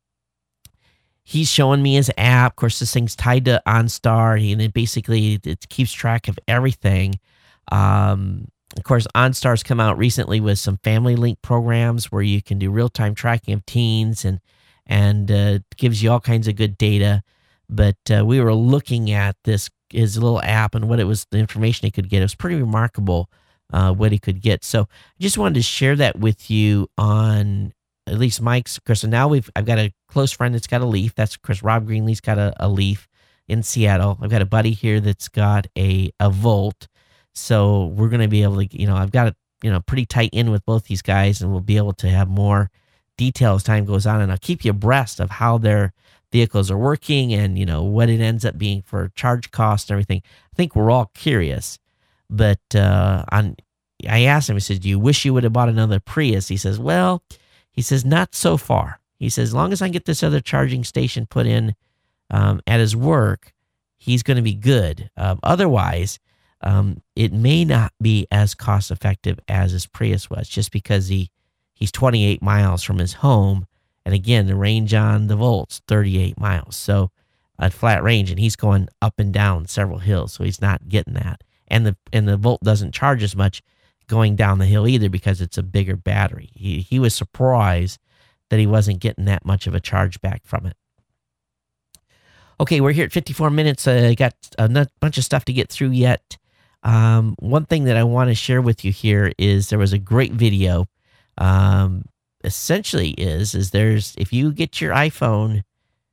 he's showing me his app. Of course, this thing's tied to OnStar, and it basically it keeps track of everything. Um, of course, OnStar's come out recently with some family link programs where you can do real-time tracking of teens, and and uh, gives you all kinds of good data. But uh, we were looking at this his little app and what it was, the information he could get. It was pretty remarkable uh, what he could get. So I just wanted to share that with you on at least Mike's. Of course, and now we've I've got a close friend that's got a Leaf. That's Chris Rob Greenlee's got a, a Leaf in Seattle. I've got a buddy here that's got a a Volt. So we're going to be able to, you know, I've got it, you know, pretty tight in with both these guys, and we'll be able to have more detail as time goes on, and I'll keep you abreast of how their vehicles are working and, you know, what it ends up being for charge cost and everything. I think we're all curious, but uh, on, I asked him, he said, do you wish you would have bought another Prius? He says, well, he says, not so far. He says, as long as I can get this other charging station put in um, at his work, he's going to be good. Um, otherwise, um, it may not be as cost effective as his Prius was, just because he He's twenty-eight miles from his home. And again, the range on the Volt's thirty-eight miles. So a flat range, and he's going up and down several hills. So he's not getting that. And the and the Volt doesn't charge as much going down the hill either because it's a bigger battery. He, he was surprised that he wasn't getting that much of a charge back from it. Okay, we're here at fifty-four minutes. I uh, got a bunch of stuff to get through yet. Um, one thing that I want to share with you here is there was a great video. Um, essentially is, is there's, if you get your iPhone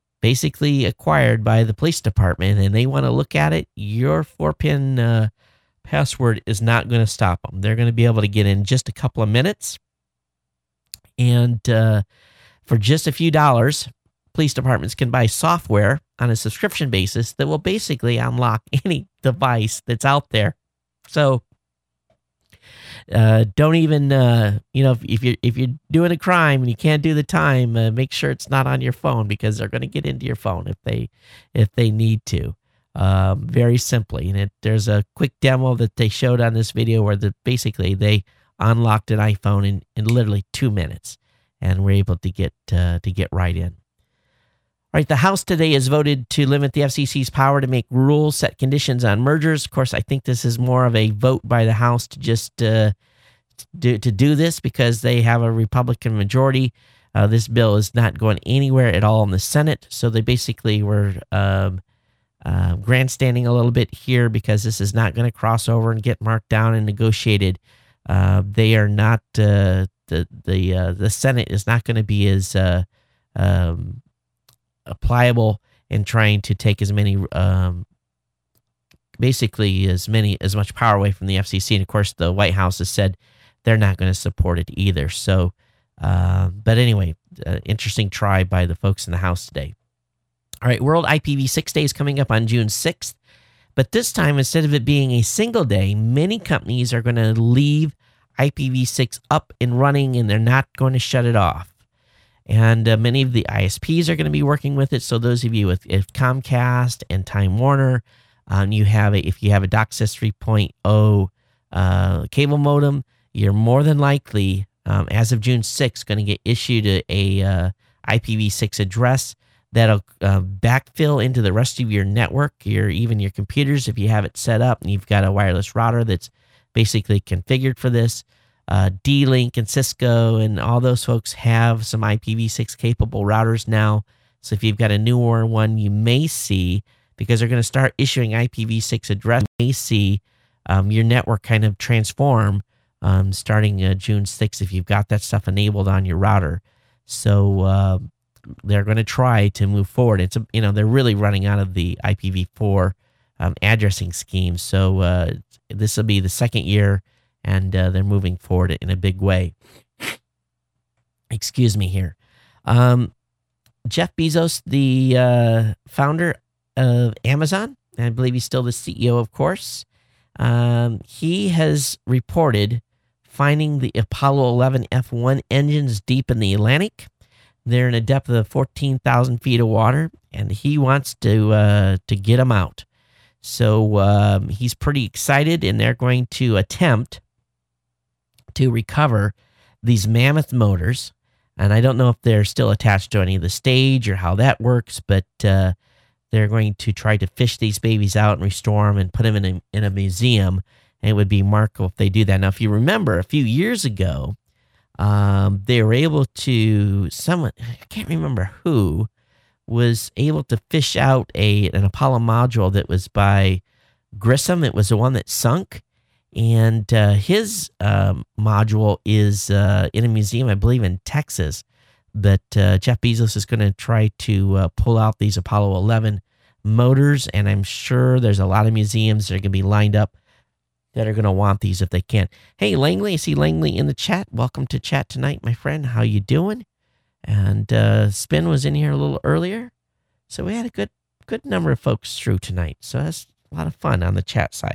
basically acquired by the police department and they want to look at it, your four pin, uh, password is not going to stop them. They're going to be able to get in just a couple of minutes. And uh, for just a few dollars, police departments can buy software on a subscription basis that will basically unlock any device that's out there. So uh, don't even, uh, you know, if, if you're if you're doing a crime and you can't do the time, uh, make sure it's not on your phone, because they're going to get into your phone if they if they need to. Um, very simply, and it, there's a quick demo that they showed on this video where the, basically they unlocked an iPhone in, in literally two minutes, and were able to get uh, to get right in. All right, the House today has voted to limit the F C C's power to make rules, set conditions on mergers. Of course, I think this is more of a vote by the House to just uh, do, to do this because they have a Republican majority. Uh, this bill is not going anywhere at all in the Senate, so they basically were um, uh, grandstanding a little bit here because this is not going to cross over and get marked down and negotiated. Uh, they are not uh, the the uh, the Senate is not going to be as uh, um, pliable in trying to take as many, um, basically as many, as much power away from the F C C. And of course, the White House has said they're not going to support it either. So, uh, but anyway, uh, interesting try by the folks in the House today. All right, World I P v six Day is coming up on June sixth. But this time, instead of it being a single day, many companies are going to leave I P v six up and running, and they're not going to shut it off. And uh, many of the I S Ps are going to be working with it. So those of you with if Comcast and Time Warner, um, you have a, if you have a DOCSIS three point oh uh, cable modem, you're more than likely, um, as of June sixth, going to get issued a, a uh, I P v six address that'll uh, backfill into the rest of your network, your even your computers if you have it set up and you've got a wireless router that's basically configured for this. Uh, D-Link and Cisco and all those folks have some I P v six capable routers now. So if you've got a newer one, you may see, because they're going to start issuing I P v six address, you may see um, your network kind of transform um, starting uh, June sixth if you've got that stuff enabled on your router. So uh, they're going to try to move forward. It's a, you know, they're really running out of the I P v four um, addressing scheme. So uh, this will be the second year, and uh, they're moving forward in a big way. Excuse me here. Um, Jeff Bezos, the uh, founder of Amazon, and I believe he's still the C E O, of course, um, he has reported finding the Apollo eleven F one engines deep in the Atlantic. They're in a depth of fourteen thousand feet of water, and he wants to uh, to get them out. So um, he's pretty excited, and they're going to attempt to recover these mammoth motors. And I don't know if they're still attached to any of the stage or how that works, but uh, they're going to try to fish these babies out and restore them and put them in a, in a museum. And it would be remarkable if they do that. Now, if you remember, a few years ago, um, they were able to, someone, I can't remember who, was able to fish out a an Apollo module that was by Grissom. It was the one that sunk. And uh, his um, module is uh, in a museum, I believe, in Texas, that uh, Jeff Bezos is going to try to uh, pull out these Apollo eleven motors. And I'm sure there's a lot of museums that are going to be lined up that are going to want these if they can. Hey, Langley, I see Langley in the chat. Welcome to chat tonight, my friend. How you doing? And uh, Spin was in here a little earlier. So we had a good, good number of folks through tonight. So that's a lot of fun on the chat side.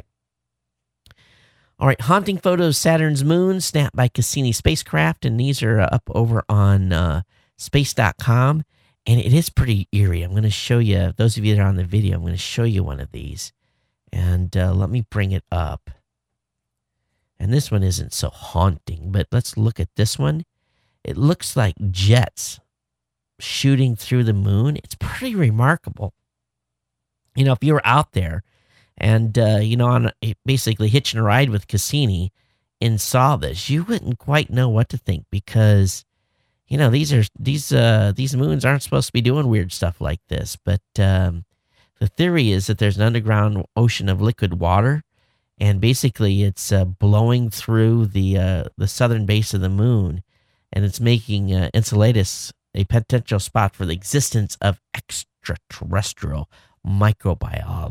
All right, haunting photos, Saturn's moon, snapped by Cassini spacecraft, and these are up over on uh, space dot com, and it is pretty eerie. I'm going to show you, those of you that are on the video, I'm going to show you one of these, and uh, let me bring it up. And this one isn't so haunting, but let's look at this one. It looks like jets shooting through the moon. It's pretty remarkable. You know, if you were out there, and, uh, you know, on a, basically hitching a ride with Cassini and saw this, you wouldn't quite know what to think because, you know, these are these uh, these moons aren't supposed to be doing weird stuff like this. But um, the theory is that there's an underground ocean of liquid water, and basically it's uh, blowing through the uh, the southern base of the moon, and it's making uh, Enceladus a potential spot for the existence of extraterrestrial microbiology.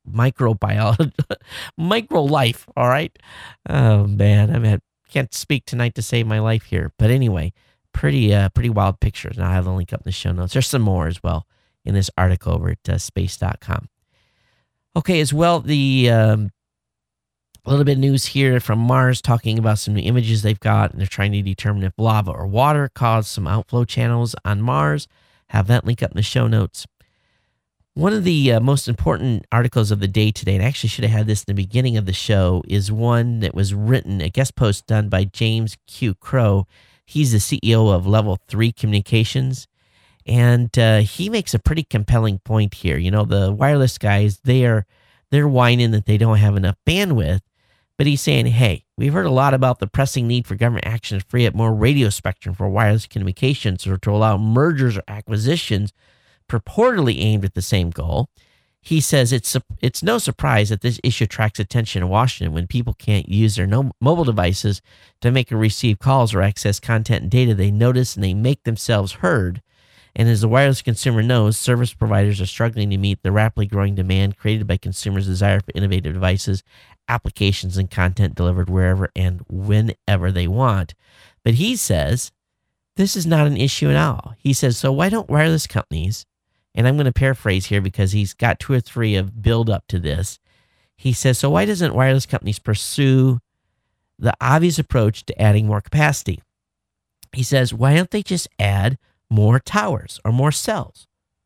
microbiology, micro life. All right. Oh man, I mean, can't speak tonight to save my life here. But anyway, pretty, uh, pretty wild pictures. And I'll have the link up in the show notes. There's some more as well in this article over at uh, space dot com. Okay, as well, the um, a little bit of news here from Mars talking about some new images they've got, and they're trying to determine if lava or water caused some outflow channels on Mars. Have that link up in the show notes. One of the uh, most important articles of the day today, and I actually should have had this in the beginning of the show, is one that was written, a guest post done by James Q. Crow. He's the C E O of Level three Communications. And uh, he makes a pretty compelling point here. You know, the wireless guys, they are, they're whining that they don't have enough bandwidth. But he's saying, hey, we've heard a lot about the pressing need for government action to free up more radio spectrum for wireless communications or to allow mergers or acquisitions purportedly aimed at the same goal. He says it's it's no surprise that this issue attracts attention in Washington when people can't use their no mobile devices to make or receive calls or access content and data. They notice and they make themselves heard. And as the wireless consumer knows, service providers are struggling to meet the rapidly growing demand created by consumers' desire for innovative devices, applications, and content delivered wherever and whenever they want. But he says this is not an issue at all. He says, so why don't wireless companies, and I'm going to paraphrase here because he's got two or three of build up to this. He says, so why doesn't wireless companies pursue the obvious approach to adding more capacity? He says, why don't they just add more towers or more cells?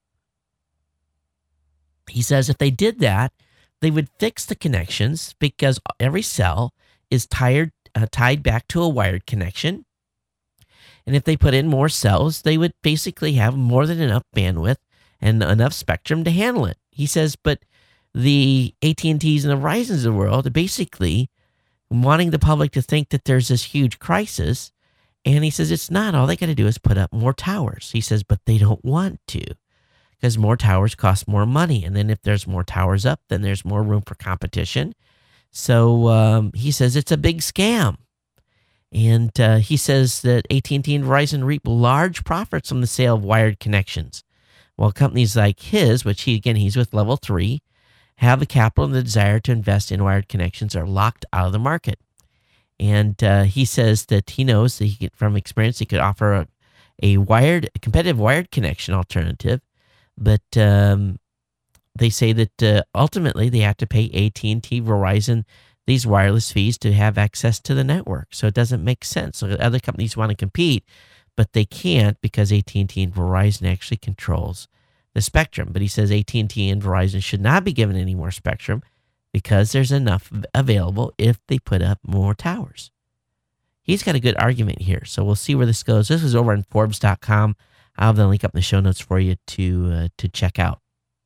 He says if they did that, they would fix the connections because every cell is tied, uh, tied back to a wired connection. And if they put in more cells, they would basically have more than enough bandwidth and enough spectrum to handle it. He says, but the A T and T's and the Verizons of the world are basically wanting the public to think that there's this huge crisis. And he says, it's not. All they got to do is put up more towers. He says, but they don't want to because more towers cost more money. And then if there's more towers up, then there's more room for competition. So um, he says it's a big scam. And uh, he says that A T and T and Verizon reap large profits from the sale of wired connections, while companies like his, which he, again, he's with Level three, have the capital and the desire to invest in wired connections are locked out of the market. And uh, he says that he knows that he could, from experience, he could offer a, a wired, a competitive wired connection alternative. But um, they say that uh, ultimately they have to pay A T and T, Verizon, these wireless fees to have access to the network. So it doesn't make sense. So other companies want to compete, but they can't because A T and T and Verizon actually controls the spectrum. But he says A T and T and Verizon should not be given any more spectrum because there's enough available if they put up more towers. He's got a good argument here, so we'll see where this goes. This is over on Forbes dot com. I'll have the link up in the show notes for you to uh, to check out.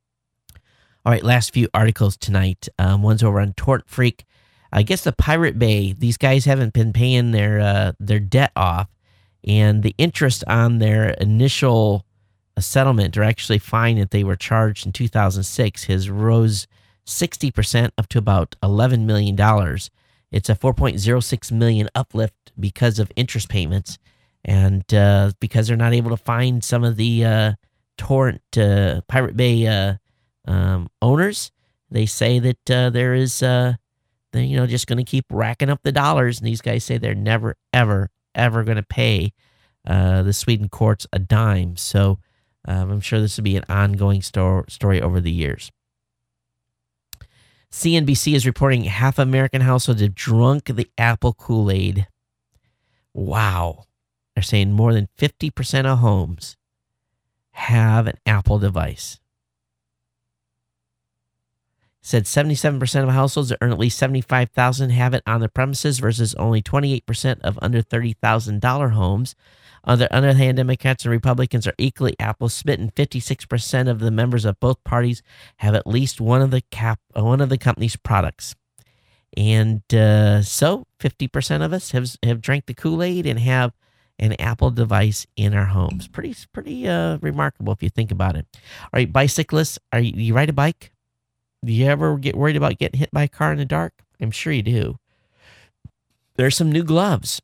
All right, last few articles tonight. Um, one's over on Tort Freak. I guess the Pirate Bay, these guys haven't been paying their uh, their debt off, and the interest on their initial uh, settlement, or actually fine that they were charged in two thousand six, has rose sixty percent up to about eleven million dollars. It's a four point oh six million dollars uplift because of interest payments, and uh, because they're not able to find some of the uh, Torrent uh, Pirate Bay uh, um, owners. They say that uh, there is, uh, they're, you know, just going to keep racking up the dollars, and these guys say they're never, ever, ever going to pay uh, the Sweden courts a dime. So um, I'm sure this will be an ongoing sto- story over the years. C N B C is reporting half American households have drunk the Apple Kool-Aid. Wow. They're saying more than fifty percent of homes have an Apple device. Said seventy-seven percent of households that earn at least seventy-five thousand dollars have it on their premises versus only twenty-eight percent of under thirty thousand dollars homes. On the other hand, Democrats and Republicans are equally Apple smitten. fifty-six percent of the members of both parties have at least one of the cap, one of the company's products. And uh, so fifty percent of us have have drank the Kool-Aid and have an Apple device in our homes. Pretty pretty uh, remarkable if you think about it. All right, bicyclists, are you, you ride a bike? Do you ever get worried about getting hit by a car in the dark? I'm sure you do. There's some new gloves.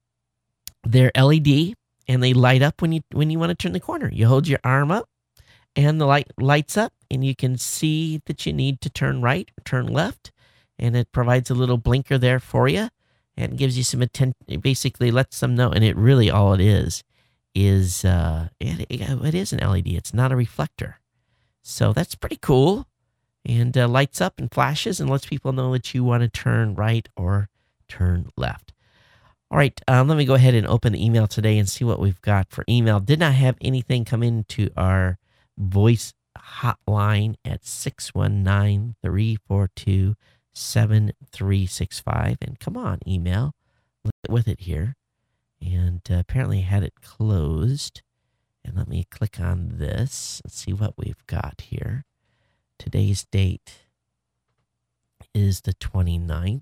They're L E D, and they light up when you when you want to turn the corner. You hold your arm up, and the light lights up, and you can see that you need to turn right or turn left, and it provides a little blinker there for you, and gives you some attention. It basically lets them know, and it really all it is is uh, it, it is an L E D. It's not a reflector, so that's pretty cool. And uh, lights up and flashes and lets people know that you want to turn right or turn left. All right, um, let me go ahead and open the email today and see what we've got for email. Did not have anything come into our voice hotline at six one nine, three four two, seven three six five. And come on, email. Let's get with it here. And uh, apparently had it closed. And let me click on this and see what we've got here. Today's date is the twenty-ninth,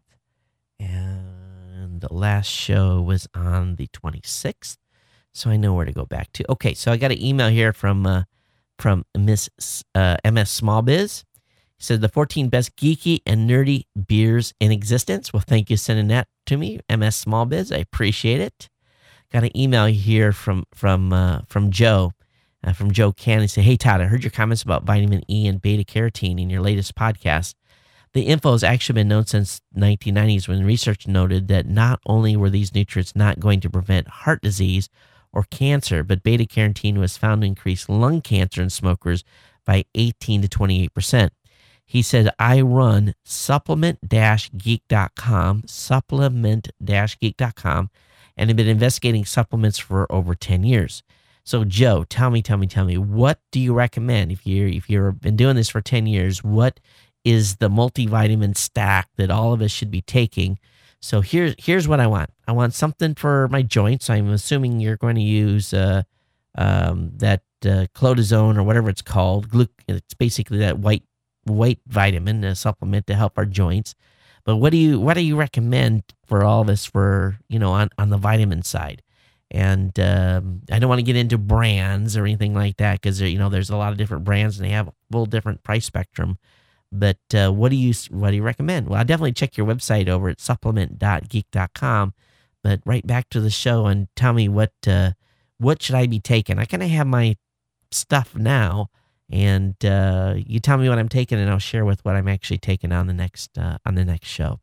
and the last show was on the twenty-sixth, so I know where to go back to. Okay, so I got an email here from uh, from Miss uh, M S Small Biz. He said, the fourteen best geeky and nerdy beers in existence. Well, thank you for sending that to me, M S Small Biz. I appreciate it. Got an email here from, from, uh, from Joe. Uh, from Joe Cannon. He said, hey, Todd, I heard your comments about vitamin E and beta-carotene in your latest podcast. The info has actually been known since nineteen nineties when research noted that not only were these nutrients not going to prevent heart disease or cancer, but beta-carotene was found to increase lung cancer in smokers by eighteen to twenty-eight percent. He said, I run supplement dash geek dot com, supplement dash geek dot com, and have been investigating supplements for over ten years. So, Joe, tell me, tell me, tell me, what do you recommend? If you're, if you've been doing this for ten years, what is the multivitamin stack that all of us should be taking? So here's, here's what I want. I want something for my joints. I'm assuming you're going to use uh, um, that uh, Clotazone or whatever it's called. Glu- it's basically that white white vitamin, a supplement to help our joints. But what do you what do you recommend for all of us for, you know, on, on the vitamin side? And um, I don't want to get into brands or anything like that because, you know, there's a lot of different brands and they have a little different price spectrum. But uh, what do you what do you recommend? Well, I definitely check your website over at supplement dot geek dot com. But right back to the show and tell me what uh, what should I be taking? I kind of have my stuff now, and uh, you tell me what I'm taking, and I'll share with what I'm actually taking on the next uh, on the next show.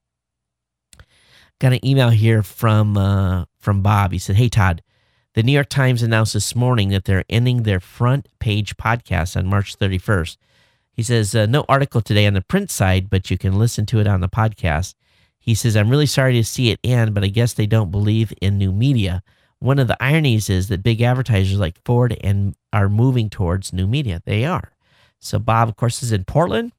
Got an email here from uh, from Bob. He said, hey, Todd, the New York Times announced this morning that they're ending their front page podcast on March thirty-first. He says, uh, no article today on the print side, but you can listen to it on the podcast. He says, I'm really sorry to see it end, but I guess they don't believe in new media. One of the ironies is that big advertisers like Ford and are moving towards new media. They are. So Bob, of course, is in Portland.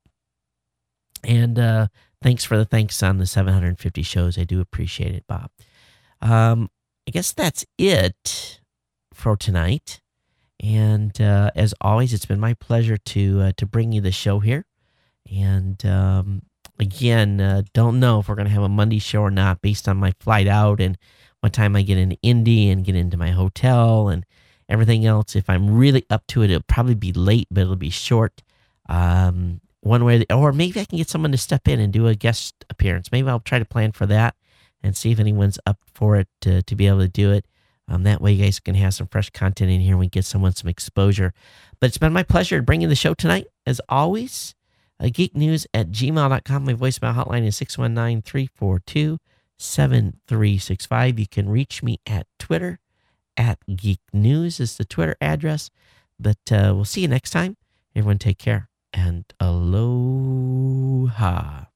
And uh, thanks for the thanks on the seven hundred fifty shows. I do appreciate it, Bob. Um, I guess that's it for tonight. And uh, as always, it's been my pleasure to uh, to bring you the show here. And um, again, uh, don't know if we're going to have a Monday show or not based on my flight out and what time I get into Indy and get into my hotel and everything else. If I'm really up to it, it'll probably be late, but it'll be short. Um, one way, or maybe I can get someone to step in and do a guest appearance. Maybe I'll try to plan for that and see if anyone's up for it to, to be able to do it. Um, that way you guys can have some fresh content in here and we get someone some exposure. But it's been my pleasure to bring you the show tonight. As always, uh, geek news at gmail dot com. My voicemail hotline is six one nine, three four two, seven three six five. You can reach me at Twitter, at Geek News is the Twitter address. But uh, we'll see you next time. Everyone take care and aloha.